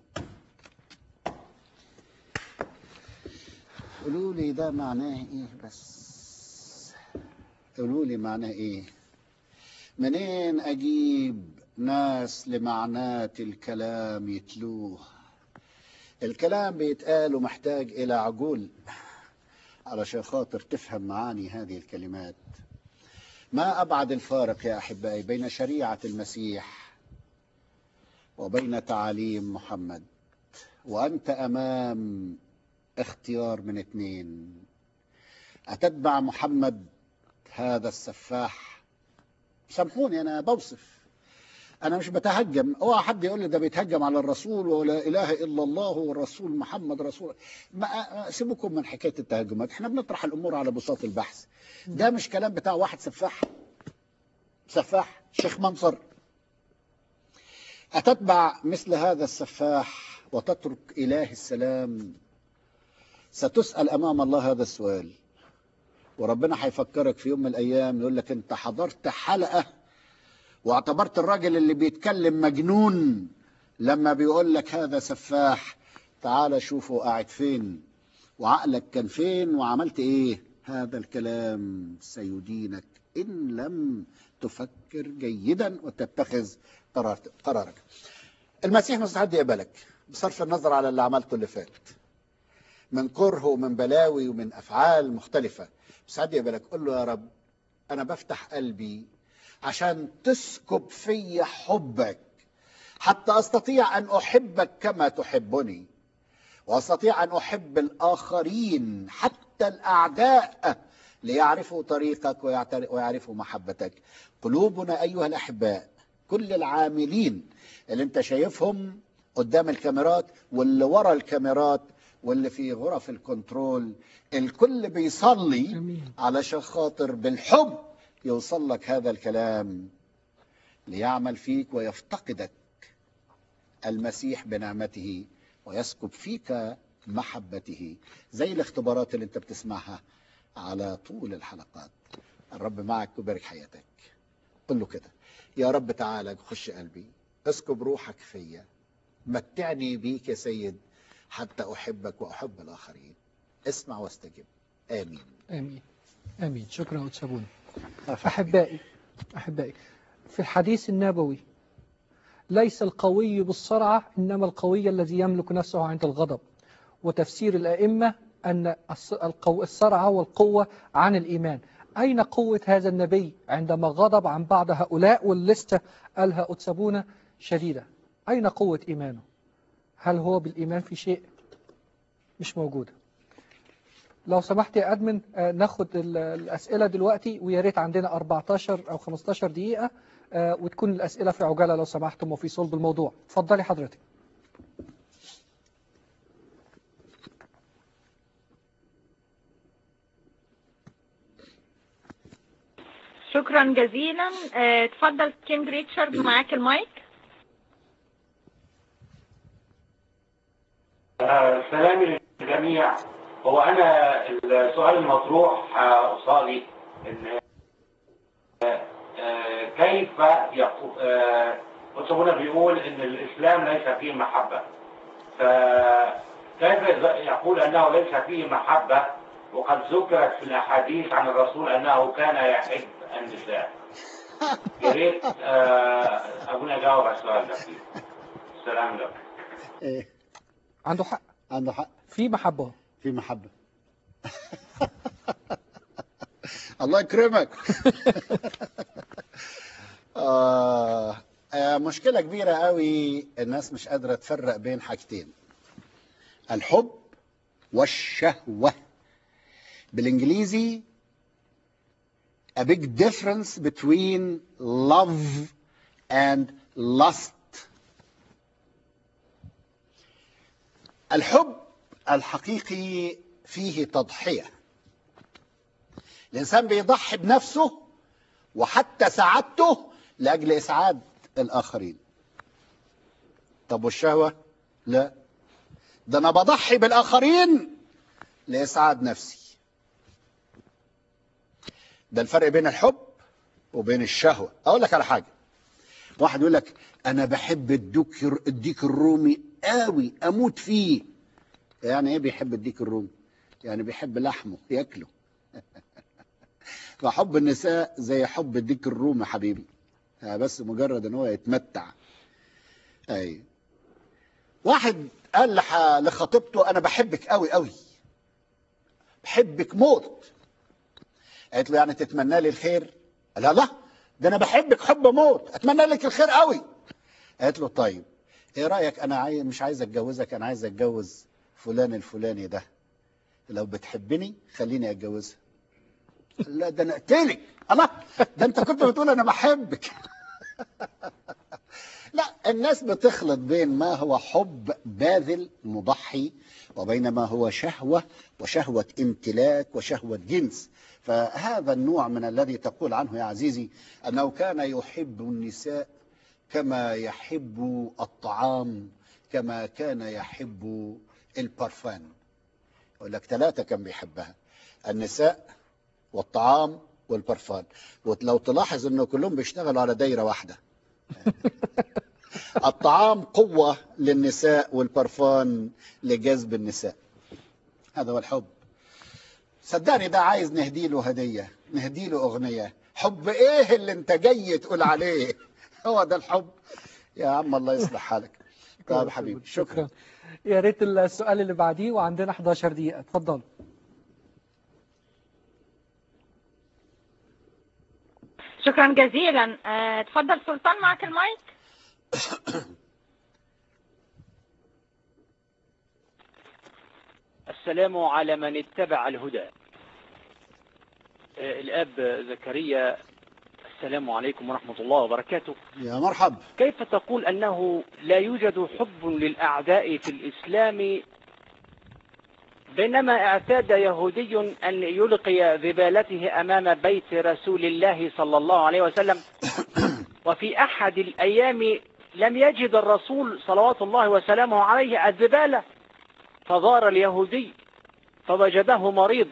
قولوا لي ده معناه ايه بس؟ قولوا لي معناه ايه؟ منين اجيب ناس لمعنات الكلام يتلوه؟ الكلام بيتقال ومحتاج الى عقول علشان خاطر تفهم معاني هذه الكلمات. ما ابعد الفارق يا احبائي بين شريعة المسيح وبين تعاليم محمد، وانت امام اختيار من اثنين: أتتبع محمد هذا السفاح؟ سامحوني أنا بوصف، أنا مش بتهجم. اوعى حد يقول لي ده بيتهجم على الرسول ولا إله إلا الله والرسول محمد رسول. ما سيبكم من حكاية التهجمات، احنا بنطرح الأمور على بساط البحث. ده مش كلام بتاع واحد سفاح، سفاح شيخ منصر. أتتبع مثل هذا السفاح وتترك إله السلام؟ ستسأل أمام الله هذا السؤال. وربنا هيفكرك في يوم من الأيام يقول لك أنت حضرت حلقة واعتبرت الراجل اللي بيتكلم مجنون لما بيقول لك هذا سفاح، تعال شوفه قاعد فين وعقلك كان فين وعملت ايه. هذا الكلام سيدينك إن لم تفكر جيدا وتتخذ قرارك. المسيح مستعد يقبلك بصرف النظر على اللي عملته اللي فات من كره ومن بلاوي ومن أفعال مختلفة. مستعد يقبلك. قل له يا رب أنا بفتح قلبي عشان تسكب في حبك حتى أستطيع أن أحبك كما تحبني، وأستطيع أن أحب الآخرين حتى الأعداء ليعرفوا طريقك ويعرفوا محبتك. قلوبنا أيها الأحباء، كل العاملين اللي انت شايفهم قدام الكاميرات واللي ورا الكاميرات واللي في غرف الكنترول، الكل بيصلي علشان خاطر بالحب يوصل لك هذا الكلام ليعمل فيك ويفتقدك المسيح بنعمته ويسكب فيك محبته، زي الاختبارات اللي انت بتسمعها على طول الحلقات. الرب معك وبارك حياتك. قل له كده: يا رب تعالى خش قلبي، اسكب روحك فيا، متعني بيك يا سيد حتى أحبك وأحب الآخرين. اسمع واستجب. آمين آمين آمين. شكرا أتسابون. أحبائي أحبائي في الحديث النبوي ليس القوي بالصرعة إنما القوي الذي يملك نفسه عند الغضب. وتفسير الأئمة أن الصرعة والقوة عن الإيمان. أين قوة هذا النبي عندما غضب عن بعض هؤلاء واللستة قالها أتسابون شديدة؟ أين قوة إيمانه؟ هل هو بالإيمان في شيء؟ مش موجودة. لو سمحت يا أدمن ناخد الأسئلة دلوقتي، ويا ريت عندنا أربعتاشر أو خمستاشر دقيقة وتكون الأسئلة في عجالة لو سمحتم وفي صلب الموضوع. اتفضلي حضرتك. شكرا جزيلا. اتفضل كينج ريتشارد، معاك المايك. سلام للجميع. هو أنا السؤال المطروح قصادي إن كيف أتسابون بيقول إن الإسلام ليس فيه محبة، فكيف يقول أنه ليس فيه محبة وقد ذكرت في الأحاديث عن الرسول أنه كان يحب النساء؟ يا ريت أقول أجاوب على السؤال ده. السلام لك. إيه. عنده حق. عنده حق. في محبة. في محبة. الله يكرمك. آه مشكلة كبيرة قوي، الناس مش قادرة تفرق بين حاجتين: الحب والشهوة. بالإنجليزي a big difference between love and lust. الحب الحقيقي فيه تضحية، الإنسان بيضحي بنفسه وحتى سعادته لأجل إسعاد الآخرين. طب والشهوة؟ لا، ده أنا بضحي بالآخرين لإسعاد نفسي. ده الفرق بين الحب وبين الشهوة. أقول لك على حاجة: واحد يقول لك أنا بحب الديك الديك الرومي قوي أموت فيه. يعني إيه بيحب الديك الرومي؟ يعني بيحب لحمه ياكله. فحب النساء زي حب الديك الرومي حبيبي، بس مجرد ان هو يتمتع. اي واحد قال لخطيبته انا بحبك قوي قوي، بحبك موت. قالت له يعني تتمنى لي الخير؟ لا لا، ده انا بحبك حب موت، اتمنى لك الخير قوي. قالت له طيب ايه رايك، انا عايز مش عايز اتجوزك، انا عايز اتجوز فلان الفلاني ده، لو بتحبني خليني اتجوزها. لا ده انا اقتلك. الله، ده انت كنت بتقول انا بحبك. لا، الناس بتخلط بين ما هو حب باذل مضحي وبين ما هو شهوة وشهوة امتلاك وشهوة جنس. فهذا النوع من الذي تقول عنه يا عزيزي أنه كان يحب النساء كما يحب الطعام، كما كان يحب البرفان. يقول لك ثلاثة كان بيحبها: النساء والطعام والبرفان. ولو تلاحظ انه كلهم بيشتغلوا على دايرة واحدة. الطعام قوة للنساء والبرفان لجذب النساء. هذا هو الحب. صدقني ده عايز نهدي له هدية، نهدي له أغنية. حب ايه اللي انت جاي تقول عليه؟ هو ده الحب يا عم. الله يصلح حالك. طيب حبيبي شكرا. شكرا. يا ريت السؤال اللي بعديه، وعندنا إحداشر دقيقة. اتفضل. شكرا جزيلا. آه، اتفضل سلطان، معك المايك. السلام على من اتبع الهدى. آه، الأب زكريا، السلام عليكم ورحمة الله وبركاته. يا مرحب. كيف تقول أنه لا يوجد حب للأعداء في الإسلام، بينما اعتاد يهودي أن يلقي ذبالته أمام بيت رسول الله صلى الله عليه وسلم، وفي أحد الأيام لم يجد الرسول صلوات الله وسلامه عليه الذبالة، فزار اليهودي فوجده مريض،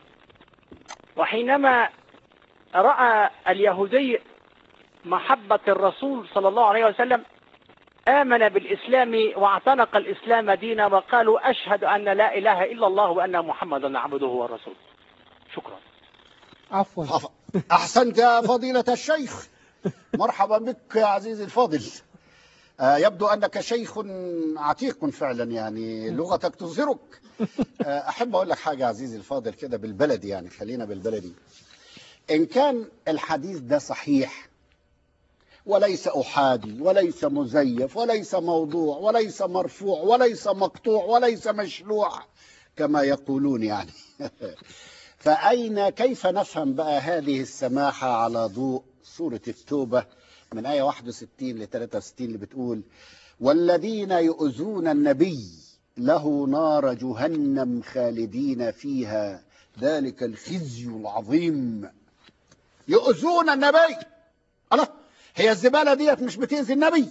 وحينما رأى اليهودي محبة الرسول صلى الله عليه وسلم آمن بالإسلام واعتنق الإسلام دينا، وقالوا أشهد أن لا إله إلا الله وأن محمدا عبده ورسوله. شكرا. عفوا. أحسنت يا فضيلة الشيخ. مرحبا بك يا عزيزي الفاضل. آه يبدو أنك شيخ عتيق فعلا، يعني لغتك تظهرك. آه أحب أقول لك حاجة عزيزي الفاضل كده بالبلدي، يعني خلينا بالبلدي. إن كان الحديث ده صحيح وليس أحادي وليس مزيف وليس موضوع وليس مرفوع وليس مقطوع وليس مشروع كما يقولون يعني، فأين كيف نفهم بقى هذه السماحة على ضوء سورة التوبة من آية واحد وستين ل ثلاثة وستين اللي بتقول: والذين يؤذون النبي له نار جهنم خالدين فيها ذلك الخزي العظيم. يؤذون النبي. الله، هي الزبالة ديت مش بتأذي النبي؟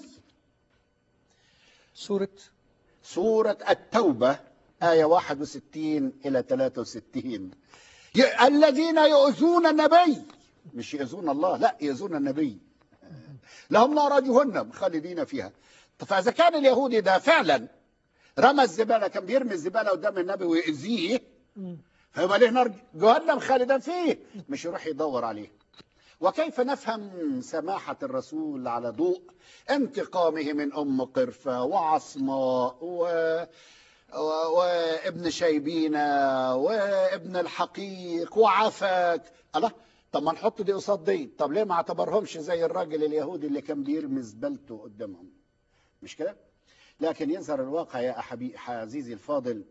سورة سورة التوبة آية واحد وستين إلى ثلاثة وستين. الذين يؤذون النبي، مش يؤذون الله، لا يؤذون النبي، لهم نار جهنم خالدين فيها. فإذا كان اليهودي ده فعلا رمى الزبالة، كان بيرمي الزبالة قدام النبي ويؤذيه، فيبقى له نار جهنم خالدا فيه، مش يروح يدور عليه. وكيف نفهم سماحة الرسول على ضوء انتقامه من أم قرفة وعصماء و... و... وابن شيبينة وابن الحقيق وعفاك؟ الله، طب ما نحط دي قصاد دي. طب ليه ما اعتبرهمش زي الراجل اليهودي اللي كان بيرمي زبالته قدامهم؟ مش كده؟ لكن يظهر الواقع يا أحبي عزيزي الفاضل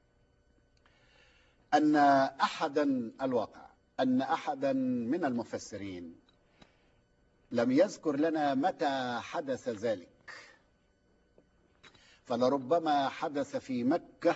أن أحدا الواقع أن أحدا من المفسرين لم يذكر لنا متى حدث ذلك، فلربما حدث في مكة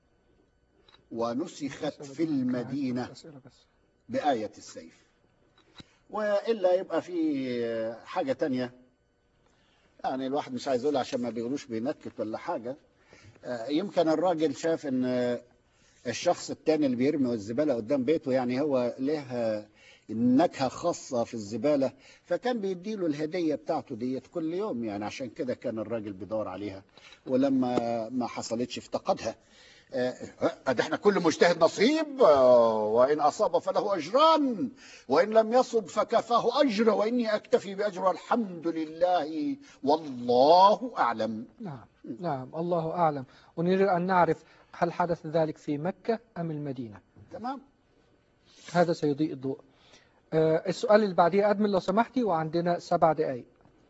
ونسخت في المدينة بآية السيف، وإلا يبقى في حاجة تانية يعني الواحد مش عايز يقول عشان ما بيقولوش بينكت ولا حاجة. يمكن الراجل شاف ان الشخص التاني اللي بيرمي الزبالة قدام بيته يعني هو له نكهة خاصة في الزبالة، فكان بيديله الهدية بتاعته ديت كل يوم، يعني عشان كده كان الراجل بيدور عليها، ولما ما حصلتش افتقدها. ده احنا كل مجتهد نصيب، وإن أصاب فله أجران وإن لم يصب فكفاه أجر، وإني أكتفي بأجر الحمد لله والله أعلم. نعم نعم الله أعلم. ونريد أن نعرف هل حدث ذلك في مكة أم المدينة؟ تمام، هذا سيضيء الضوء. آه السؤال اللي بعديه أدمن لو سمحتي، وعندنا سبع دقائق.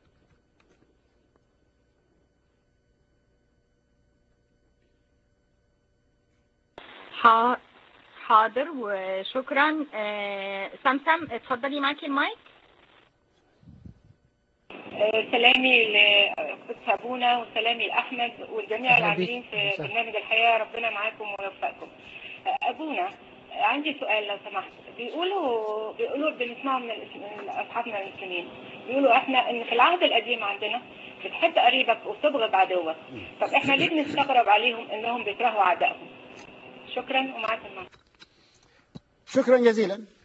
حاضر وشكرا. آه سمسم اتفضلي معاكي المايك. سلامي لأخت أبونا وسلامي لأحمد والجميع العاملين في برنامج الحياة، ربنا معاكم ويوفقكم. أبونا عندي سؤال لو سمحت. بيقولوا بيقولوا بنسمعوا من أصحابنا المسلمين بيقولوا احنا ان في العهد القديم عندنا بتحب قريبك وتبغض عدوك، طب احنا ليه بنستغرب عليهم انهم بيكرهوا اعدائهم؟ شكرا ومعاك المايك. شكرا جزيلا.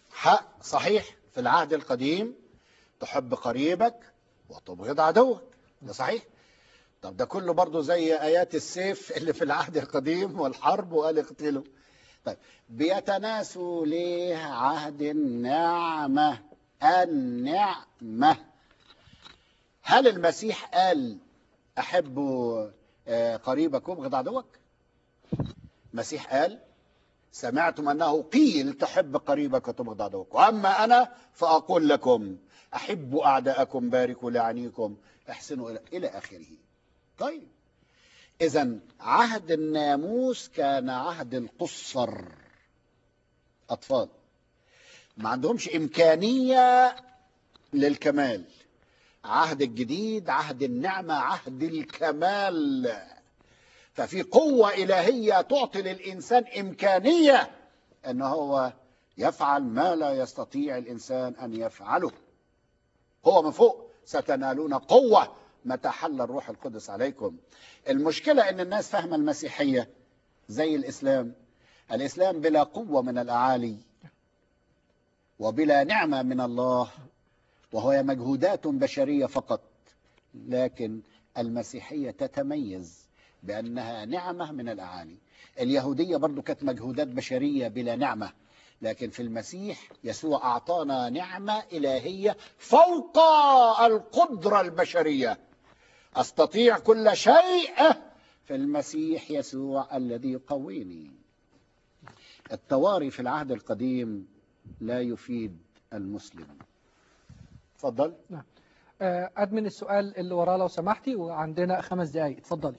حق صحيح في العهد القديم تحب قريبك وتبغض عدوك، ده صحيح. طب ده كله برضو زي آيات السيف اللي في العهد القديم والحرب وقال اقتلوا. طيب بيتناسوا ليه عهد النعمة؟ النعمة. هل المسيح قال أحبوا قريبك وابغض عدوك؟ المسيح قال سمعتم أنه قيل تحب قريبك وتبغض عدوك، وأما أنا فأقول لكم أحبوا أعداءكم باركوا لعنيكم احسنوا إلى إلى آخره. طيب إذن عهد الناموس كان عهد القصر، أطفال ما عندهمش إمكانية للكمال. عهد الجديد عهد النعمة عهد الكمال، ففي قوة إلهية تعطي للإنسان إمكانية أنه هو يفعل ما لا يستطيع الإنسان أن يفعله. هو من فوق ستنالون قوة متى حل الروح القدس عليكم. المشكلة أن الناس فاهمة المسيحية زي الإسلام. الإسلام بلا قوة من الأعالي وبلا نعمة من الله، وهي مجهودات بشرية فقط. لكن المسيحية تتميز بأنها نعمة من الأعالي. اليهودية برضو كانت مجهودات بشرية بلا نعمة، لكن في المسيح يسوع أعطانا نعمة إلهية فوق القدرة البشرية. أستطيع كل شيء في المسيح يسوع الذي يقويني. التواري في العهد القديم لا يفيد المسلم. تفضل. نعم. أدمن السؤال اللي وراه لو سمحتي، وعندنا خمس دقايق. تفضلي.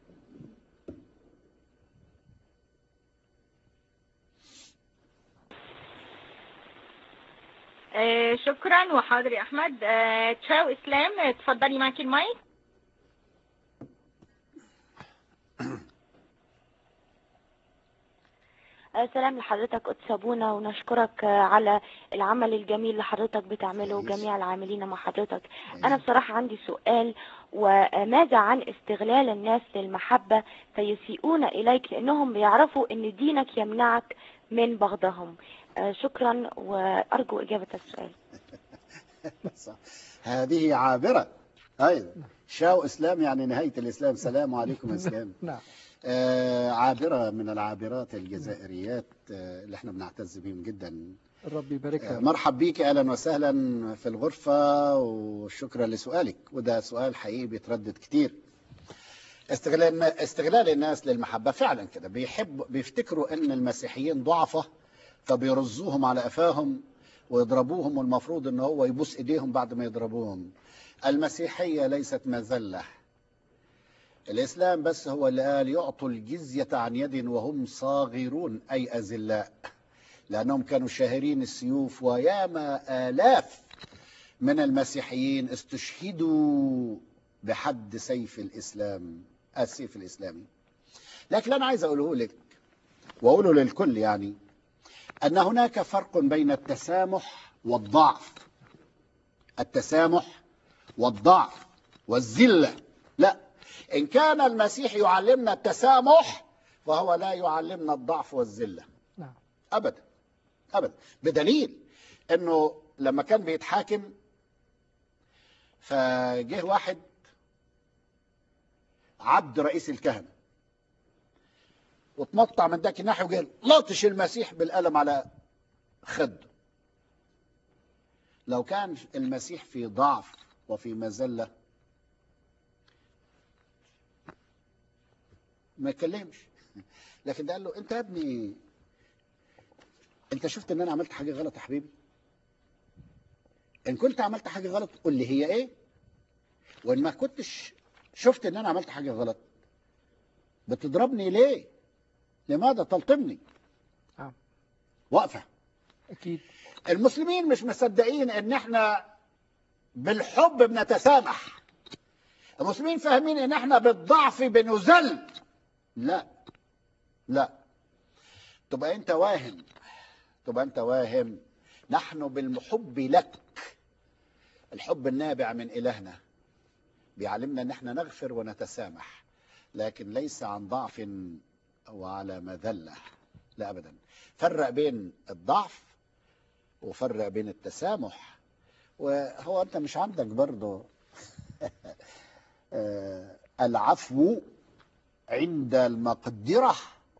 آه شكرا وحاضر يا احمد. آه تشاو اسلام، آه، اتفضلي معاكي المايك. سلام لحضرتك قدس أبونا، ونشكرك على العمل الجميل اللي حضرتك بتعمله وجميع العاملين مع حضرتك. أنا بصراحة عندي سؤال، وماذا عن استغلال الناس للمحبة فيسيئون إليك لأنهم بيعرفوا أن دينك يمنعك من بغضهم؟ شكرا وأرجو إجابة السؤال. هذه عابرة. أيضا شاو إسلام يعني نهاية الإسلام. سلام عليكم إسلام. نعم. آه عابرة من العابرات الجزائريات آه اللي احنا بنعتز بهم جدا. الرب يباركها. آه مرحب بيك، أهلا وسهلا في الغرفة، وشكرا لسؤالك. وده سؤال حقيقي بيتردد كتير. استغلال استغلال الناس للمحبة فعلا كده. بيحب بيفتكروا ان المسيحيين ضعفة فبيرزوهم على قفاهم ويضربوهم، والمفروض ان هو يبوس ايديهم بعد ما يضربوهم. المسيحية ليست مذلة. الإسلام بس هو اللي قال يعطوا الجزية عن يد وهم صاغرون، أي أذلاء، لأنهم كانوا شاهرين السيوف، وياما آلاف من المسيحيين استشهدوا بحد سيف الإسلام، السيف الإسلامي. لكن أنا عايز أقوله لك وأقوله للكل، يعني أن هناك فرق بين التسامح والضعف. التسامح والضعف والذلة لا. إن كان المسيح يعلمنا التسامح فهو لا يعلمنا الضعف والذلة. نعم. أبدا أبدا. بدليل أنه لما كان بيتحاكم فجه واحد عبد رئيس الكهنة وتمطع من ذاك الناحية وجه لطش المسيح بالقلم على خده. لو كان المسيح في ضعف وفي مذلة ما يتكلمش. لكن ده قال له انت يا ابني انت شفت ان انا عملت حاجة غلط يا حبيبي؟ ان كنت عملت حاجة غلط قول لي هي ايه، وان ما كنتش شفت ان انا عملت حاجة غلط بتضربني ليه؟ لماذا تلطمني؟ آه. واقفة. أكيد. المسلمين مش مصدقين ان احنا بالحب بنتسامح. المسلمين فاهمين ان احنا بالضعف بنذل. لا لا، تبقى انت واهم، تبقى انت واهم. نحن بالحب لك، الحب النابع من إلهنا بيعلمنا ان احنا نغفر ونتسامح، لكن ليس عن ضعف وعلى مذلة، لا أبدا. فرق بين الضعف وفرق بين التسامح. وهو أنت مش عندك برضه العفو عند المقدرة؟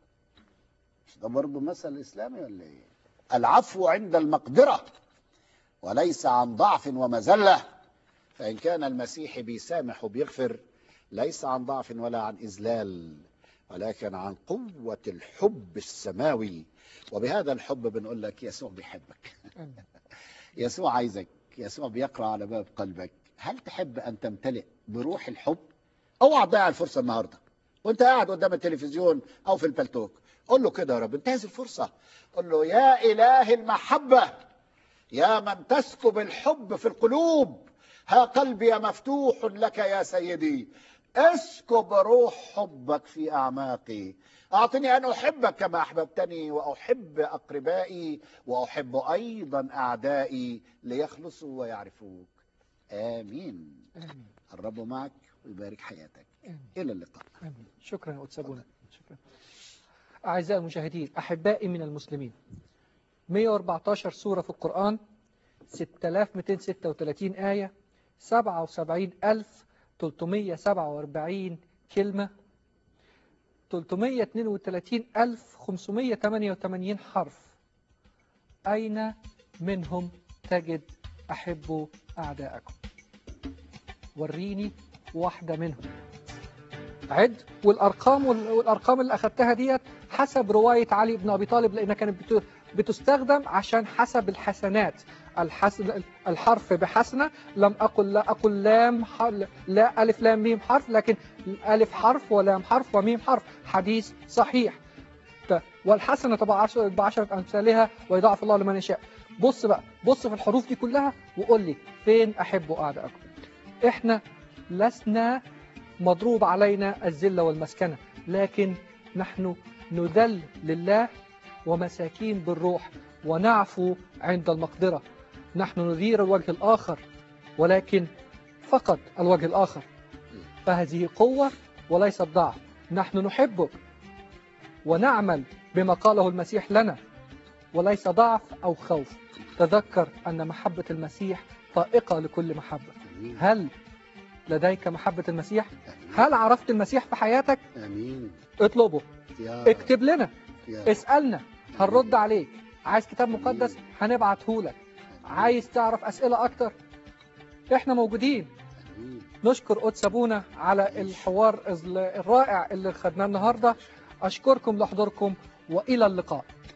ده برضه مثل إسلامي ولا إيه؟ العفو عند المقدرة وليس عن ضعف ومذلة. فإن كان المسيح بيسامح وبيغفر ليس عن ضعف ولا عن إذلال، ولكن عن قوة الحب السماوي. وبهذا الحب بنقول لك يسوع بيحبك. يسوع عايزك، يسوع بيقرأ على باب قلبك. هل تحب أن تمتلئ بروح الحب؟ اوعى تضيع الفرصة النهاردة وانت قاعد قدام التلفزيون أو في البلتوك. قول له كده: يا رب انتهز الفرصة. قول له: يا إله المحبة، يا من تسكب الحب في القلوب، ها قلبي مفتوح لك يا سيدي، اسكب روح حبك في أعماقي. أعطني أن أحبك كما أحببتني، وأحب أقربائي، وأحب أيضا أعدائي ليخلصوا ويعرفوك. آمين. آمين. الرب معك ويبارك حياتك. آمين. إلى اللقاء. آمين. شكرا يا أتسابونا. شكرا. أعزائي المشاهدين، أحبائي من المسلمين، مئة وأربعة عشر سورة في القرآن، ستة آلاف ومئتين وستة وثلاثين آية، سبعة وسبعين ألف وثلاثمئة وسبعة وأربعين كلمة، ثلاثمئة واثنين وثلاثين ألف وخمسمئة وثمانية وثمانين حرف. أين منهم تجد أحبوا أعداءكم؟ وريني واحدة منهم. عد. والأرقام والأرقام اللي أخذتها ديت حسب رواية علي بن أبي طالب، لأنها كانت بتستخدم عشان حسب الحسنات. الحسن الحرف بحسنة. لم أقل لا أقل لام لا ألف لام ميم حرف، لكن ألف حرف ولام حرف وميم حرف. حديث صحيح. والحسنة بعشرة أمثالها ويضاعف الله لمن يشاء. بص بقى، بص في الحروف دي كلها وقول لي فين أحبوا أعداءكم. إحنا لسنا مضروب علينا الذلة والمسكنة، لكن نحن نذل لله ومساكين بالروح، ونعفو عند المقدرة. نحن نثير الوجه الآخر، ولكن فقط الوجه الآخر. فهذه قوة وليست ضعف. نحن نحبك ونعمل بما قاله المسيح لنا، وليس ضعف أو خوف. تذكر أن محبة المسيح طائقة لكل محبة. هل لديك محبة المسيح؟ هل عرفت المسيح في حياتك؟ آمين. اطلبه. اكتب لنا. اسألنا هنرد عليك. عايز كتاب مقدس هنبعته لك. عايز تعرف أسئلة أكتر؟ احنا موجودين. نشكر قدس أبونا على الحوار الرائع اللي خدناه النهاردة. أشكركم لحضوركم وإلى اللقاء.